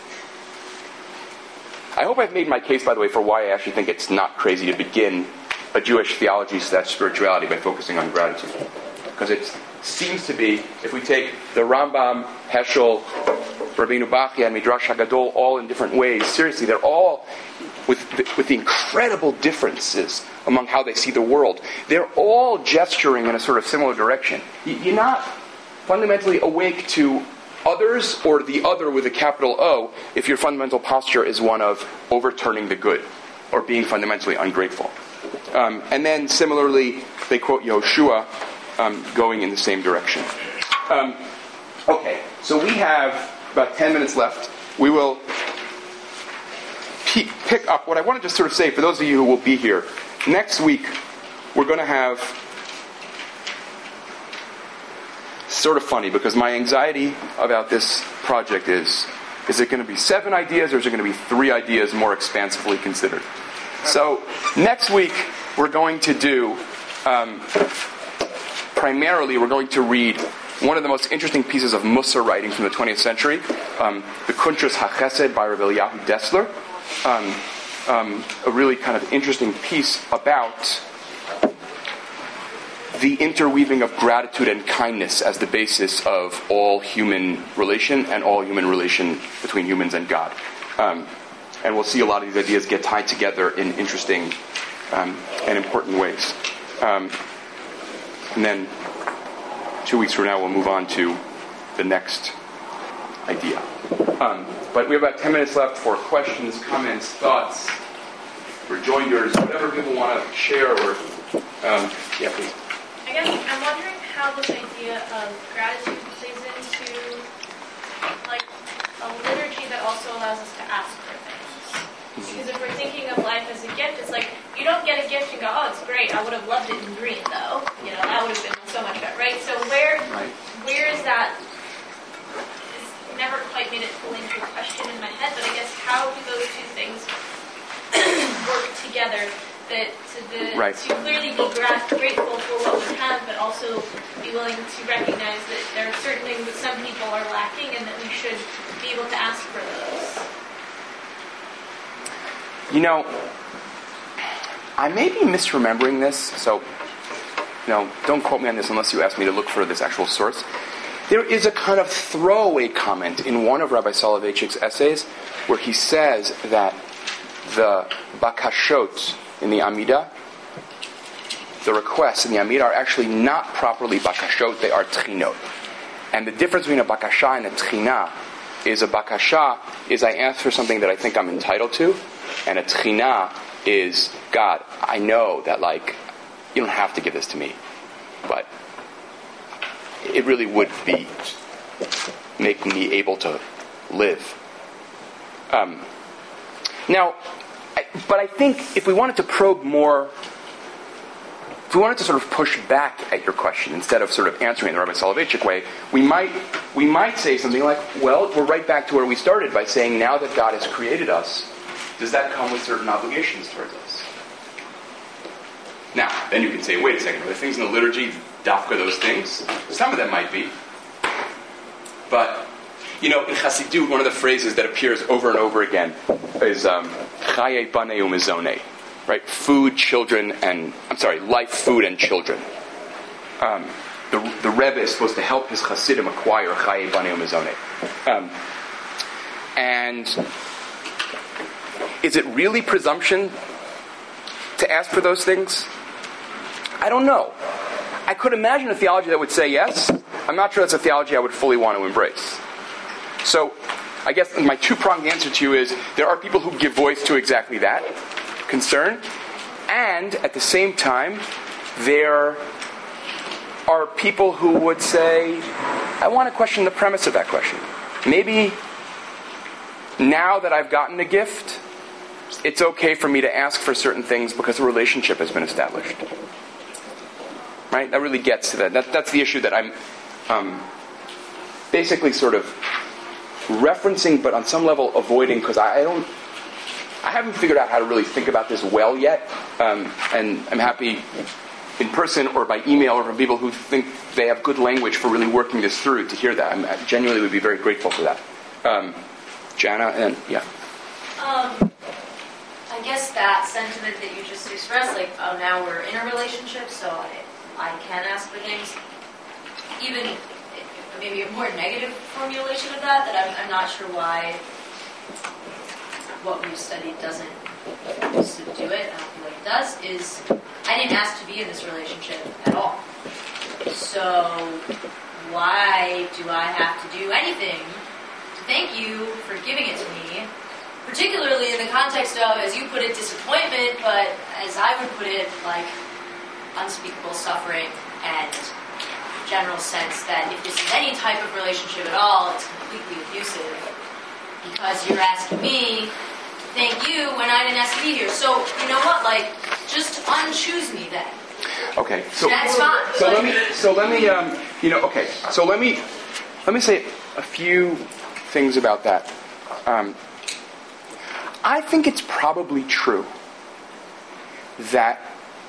I hope I've made my case, by the way, for why I actually think it's not crazy to begin a Jewish theology/spirituality by focusing on gratitude. Because it seems to be, if we take the Rambam, Heschel, Rabbeinu Bachya, and Midrash HaGadol all in different ways, seriously, they're all, with the incredible differences among how they see the world, they're all gesturing in a sort of similar direction. You're not fundamentally awake to others or the other with a capital O if your fundamental posture is one of overturning the good or being fundamentally ungrateful. And then similarly, they quote Yehoshua going in the same direction. Okay, so we have about 10 minutes left. We will pick up what I want to just sort of say for those of you who will be here. Next week, we're going to have sort of funny because my anxiety about this project is it going to be 7 ideas or is it going to be 3 ideas more expansively considered? So next week we're going to do, primarily we're going to read one of the most interesting pieces of Musar writing from the 20th century, the Kuntras HaChesed by Rabbi Eliyahu Dessler. A really kind of interesting piece about the interweaving of gratitude and kindness as the basis of all human relation and all human relation between humans and God. And we'll see a lot of these ideas get tied together in interesting and important ways. And then 2 weeks from now we'll move on to the next idea. But we have about 10 minutes left for questions, comments, thoughts, rejoinders, whatever people want to share or... yeah, please. I guess I'm wondering how this idea of gratitude plays into like a liturgy that also allows us to ask for things. Because if we're thinking of life as a gift, it's like you don't get a gift and go, oh, it's great. I would have loved it in green, though. You know, that would have been so much better, right? So where is that? It's never quite made it fully into a question in my head, but I guess how do those two things work together? To clearly be grateful for what we have, but also be willing to recognize that there are certain things that some people are lacking and that we should be able to ask for those. You know, I may be misremembering this, so don't quote me on this unless you ask me to look for this actual source. There is a kind of throwaway comment in one of Rabbi Soloveitchik's essays where he says that the bakashot in the Amidah, the requests in the Amidah are actually not properly bakashot, they are tchinot. And the difference between a bakasha and a tchina is a bakasha is I ask for something that I think I'm entitled to, and a tchina is, God, I know that you don't have to give this to me, but it really would be make me able to live. But I think if we wanted to probe more, if we wanted to sort of push back at your question instead of sort of answering it the Rabbi Soloveitchik way, we might say something like, well, we're right back to where we started by saying now that God has created us, does that come with certain obligations towards us? Now, then you can say, wait a second, are there things in the liturgy, dafka those things? Some of them might be. But, in Chassidut, one of the phrases that appears over and over again is chaye banei umizonei, right? Life, food, and children. The Rebbe is supposed to help his Chassidim acquire chaye banei umizonei. And is it really presumption to ask for those things? I don't know. I could imagine a theology that would say yes. I'm not sure that's a theology I would fully want to embrace. So, I guess my two-pronged answer to you is there are people who give voice to exactly that concern, and at the same time, there are people who would say, I want to question the premise of that question. Maybe now that I've gotten a gift, it's okay for me to ask for certain things because a relationship has been established. Right? That really gets to that. That's the issue that I'm basically sort of referencing, but on some level avoiding, because I haven't figured out how to really think about this well yet, and I'm happy in person or by email or from people who think they have good language for really working this through to hear that. I genuinely would be very grateful for that. Jana, and yeah. I guess that sentiment that you just expressed, now we're in a relationship, so I can ask for things, even maybe a more negative formulation of that I'm not sure why what we've studied doesn't subdue it. I don't feel like it does, is I didn't ask to be in this relationship at all. So why do I have to do anything to thank you for giving it to me? Particularly in the context of, as you put it, disappointment, but as I would put it, unspeakable suffering and general sense that if this is any type of relationship at all, it's completely abusive because you're asking me to thank you when I didn't ask to be here. So, you know what? Just unchoose me then. Okay, so That's fine. So let me say a few things about that. I think it's probably true that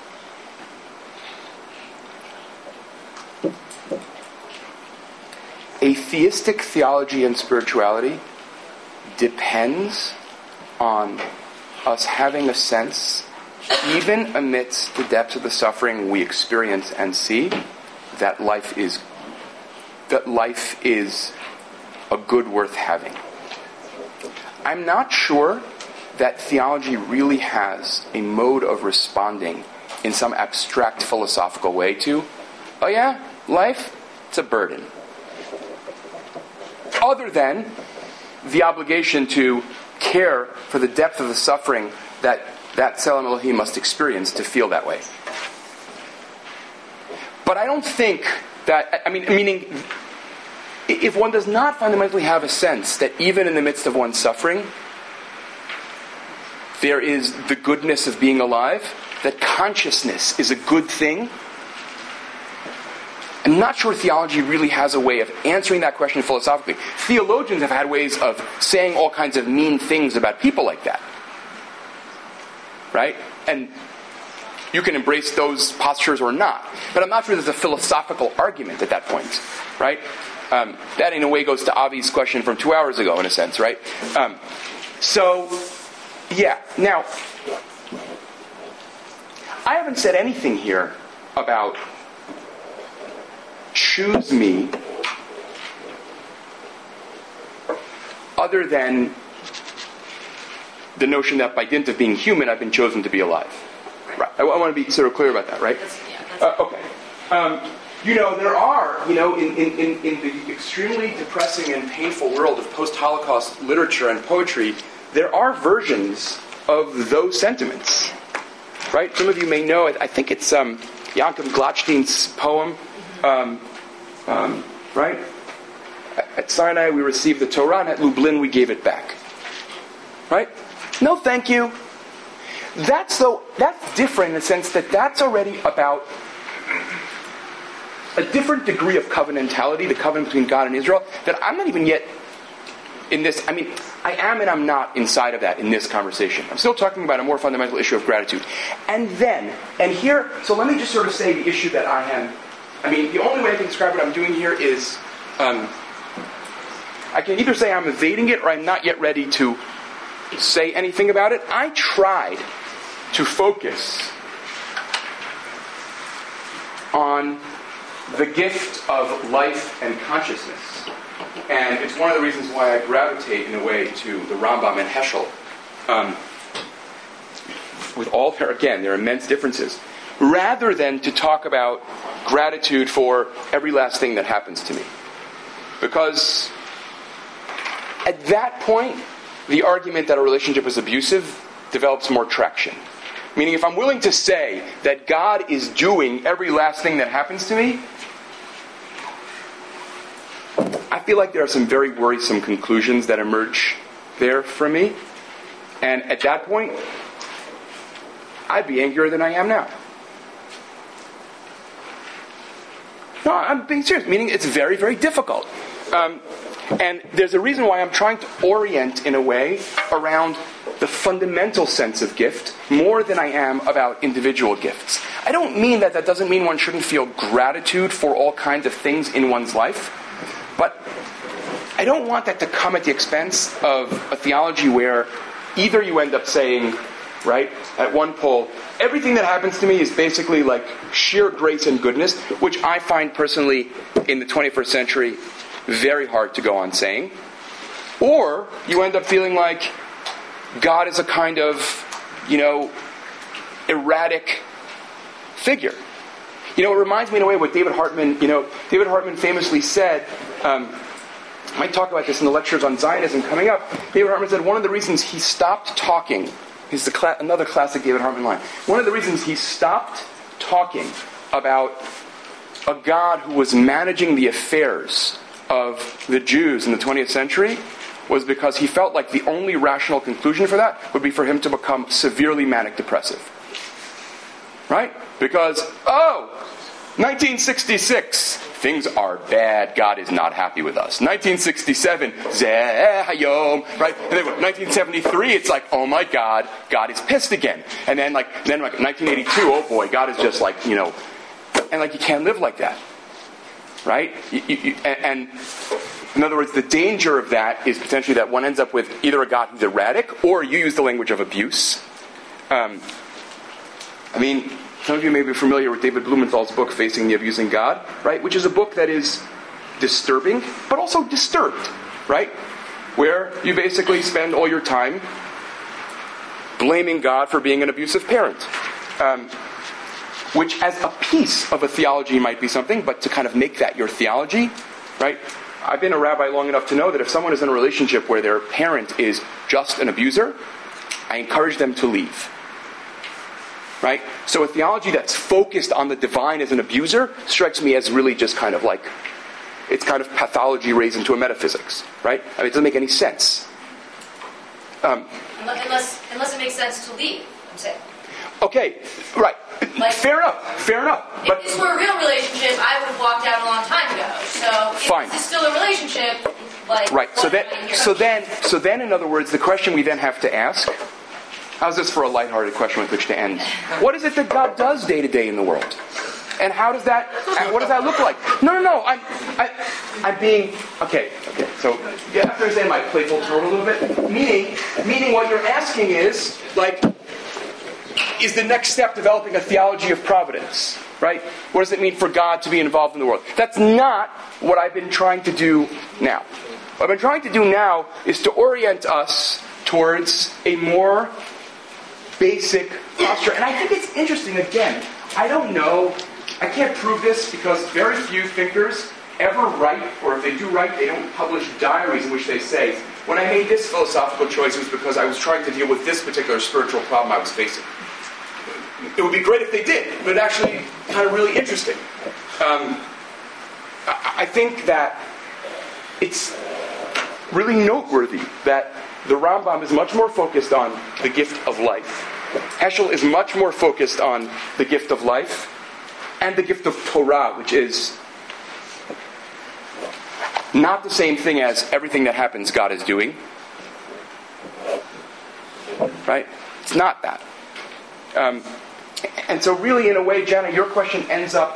a theistic theology and spirituality depends on us having a sense, even amidst the depths of the suffering we experience and see, that life is a good worth having. I'm not sure that theology really has a mode of responding in some abstract philosophical way to, oh yeah, life, it's a burden. Other than the obligation to care for the depth of the suffering that Tselem Elohim must experience to feel that way. But I don't think that, meaning, if one does not fundamentally have a sense that even in the midst of one's suffering, there is the goodness of being alive, that consciousness is a good thing, I'm not sure theology really has a way of answering that question philosophically. Theologians have had ways of saying all kinds of mean things about people like that. Right? And you can embrace those postures or not. But I'm not sure there's a philosophical argument at that point. Right? That in a way goes to Avi's question from 2 hours ago, in a sense, right? Now, I haven't said anything here about choose me other than the notion that by dint of being human, I've been chosen to be alive. Right. I want to be sort of clear about that, right? Okay. There are, in the extremely depressing and painful world of post-Holocaust literature and poetry, there are versions of those sentiments, right? Some of you may know, I think it's Yankov Glatstein's poem, right? At Sinai we received the Torah, and at Lublin we gave it back. Right? No thank you. That's different in the sense that that's already about a different degree of covenantality, the covenant between God and Israel, that I'm not even yet in this. I am and I'm not inside of that in this conversation. I'm still talking about a more fundamental issue of gratitude. So let me just sort of say the issue that I am. The only way I can describe what I'm doing here is I can either say I'm evading it or I'm not yet ready to say anything about it. I tried to focus on the gift of life and consciousness. And it's one of the reasons why I gravitate in a way to the Rambam and Heschel. With all their immense differences. Rather than to talk about gratitude for every last thing that happens to me. Because at that point, the argument that a relationship is abusive develops more traction. Meaning, if I'm willing to say that God is doing every last thing that happens to me, I feel like there are some very worrisome conclusions that emerge there from me. And at that point, I'd be angrier than I am now. No, I'm being serious, meaning it's very, very difficult. And there's a reason why I'm trying to orient in a way around the fundamental sense of gift more than I am about individual gifts. I don't mean that doesn't mean one shouldn't feel gratitude for all kinds of things in one's life, but I don't want that to come at the expense of a theology where either you end up saying, right, at one pole, everything that happens to me is basically like sheer grace and goodness, which I find personally in the 21st century very hard to go on saying. Or you end up feeling like God is a kind of, erratic figure. It reminds me in a way what David Hartman famously said, I might talk about this in the lectures on Zionism coming up. David Hartman said one of the reasons he stopped talking, another classic David Hartman line, one of the reasons he stopped talking about a God who was managing the affairs of the Jews in the 20th century was because he felt like the only rational conclusion for that would be for him to become severely manic depressive. Right? Because, 1966, things are bad. God is not happy with us. 1967, Zeh Hayom, right? And then 1973, it's like, oh my God, God is pissed again. And then like 1982, oh boy, God is just like, and like you can't live like that. Right? And in other words, the danger of that is potentially that one ends up with either a God who's erratic, or you use the language of abuse. Some of you may be familiar with David Blumenthal's book, Facing the Abusing God, right? Which is a book that is disturbing, but also disturbed, right? Where you basically spend all your time blaming God for being an abusive parent. Which as a piece of a theology might be something, but to kind of make that your theology, right? I've been a rabbi long enough to know that if someone is in a relationship where their parent is just an abuser, I encourage them to leave. Right? So a theology that's focused on the divine as an abuser strikes me as really just kind of like, it's kind of pathology raised into a metaphysics. Right? It doesn't make any sense. Unless it makes sense to leave, I'm saying. Okay, right. Fair enough. But if this were a real relationship, I would have walked out a long time ago. So if fine. this is still a relationship, right. So then, in other words, the question we then have to ask. How's this for a lighthearted question with which to end? What is it that God does day to day in the world? And what does that look like? No, I'm being, okay, so you have to understand my playful tone a little bit. Meaning what you're asking is, like, is the next step developing a theology of providence? Right? What does it mean for God to be involved in the world? That's not what I've been trying to do now. What I've been trying to do now is to orient us towards a more basic posture. And I think it's interesting, again, I don't know, I can't prove this because very few thinkers ever write, or if they do write, they don't publish diaries in which they say, when I made this philosophical choice, it was because I was trying to deal with this particular spiritual problem I was facing. It would be great if they did, but actually kind of really interesting. I think that it's really noteworthy that the Rambam is much more focused on the gift of life. Heschel is much more focused on the gift of life and the gift of Torah, which is not the same thing as everything that happens God is doing. Right? It's not that. And so really, in a way, Jana, your question ends up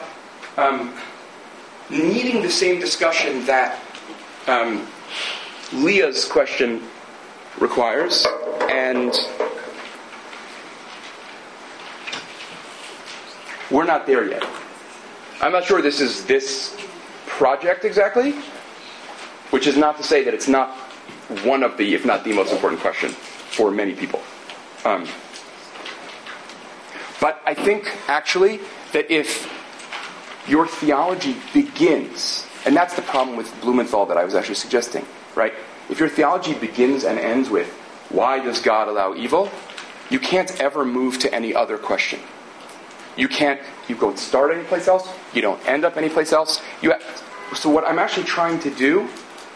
needing the same discussion that Leah's question requires, and we're not there yet. I'm not sure this is this project exactly, which is not to say that it's not one of the, if not the most important question for many people. But I think, actually, that if your theology begins, and that's the problem with Blumenthal that I was actually suggesting, right? If your theology begins and ends with, why does God allow evil? You can't ever move to any other question. You go and start anyplace else, you don't end up anyplace else. So what I'm actually trying to do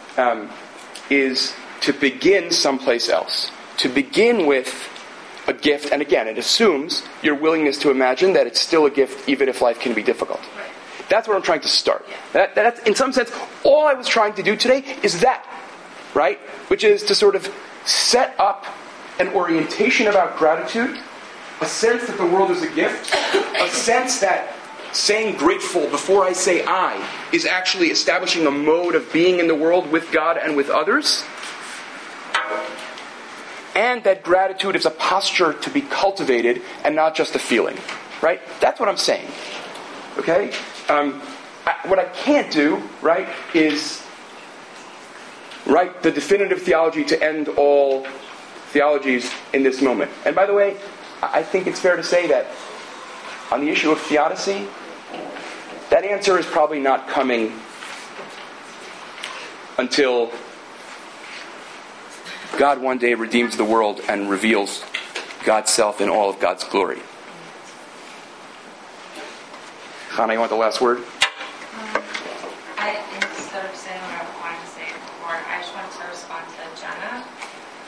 is to begin someplace else. To begin with a gift, and again, it assumes your willingness to imagine that it's still a gift even if life can be difficult. That's where I'm trying to start. That's, in some sense, all I was trying to do today is that, right? Which is to sort of set up an orientation about gratitude, a sense that the world is a gift, a sense that saying grateful before I say I is actually establishing a mode of being in the world with God and with others, and that gratitude is a posture to be cultivated and not just a feeling. Right? That's what I'm saying. Okay? What I can't do, right, is write the definitive theology to end all theologies in this moment. And by the way, I think it's fair to say that on the issue of theodicy, that answer is probably not coming until God one day redeems the world and reveals God's self in all of God's glory. Chana, you want the last word? Instead of saying what I wanted to say before, I just wanted to respond to Jenna.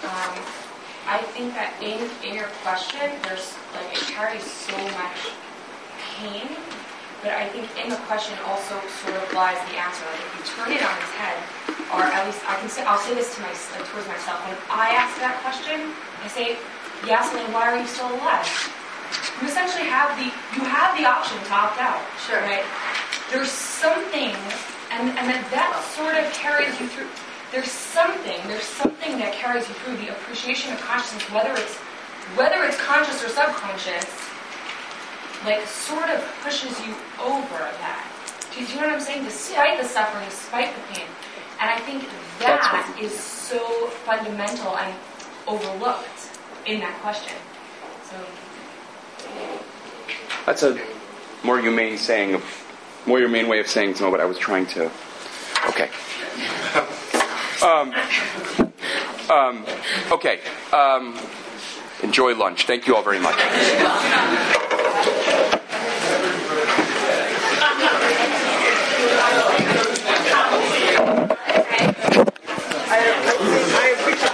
I think that in your question, there's it carries so much pain, but I think in the question also sort of lies the answer. Like if you turn it on its head, or at least I'll say this to towards myself. When I ask that question, I say, Yasmin, why are you still alive? You essentially have the option to opt out. Sure. Right? There's something, and that sort of carries you through. There's something that carries you through the appreciation of consciousness, whether it's conscious or subconscious. Like sort of pushes you over that. Do you know what I'm saying? Despite the suffering, despite the pain. And I think that is so fundamental and overlooked in that question. So that's a more humane way of saying some of what I was trying to. Okay. Okay. Enjoy lunch. Thank you all very much.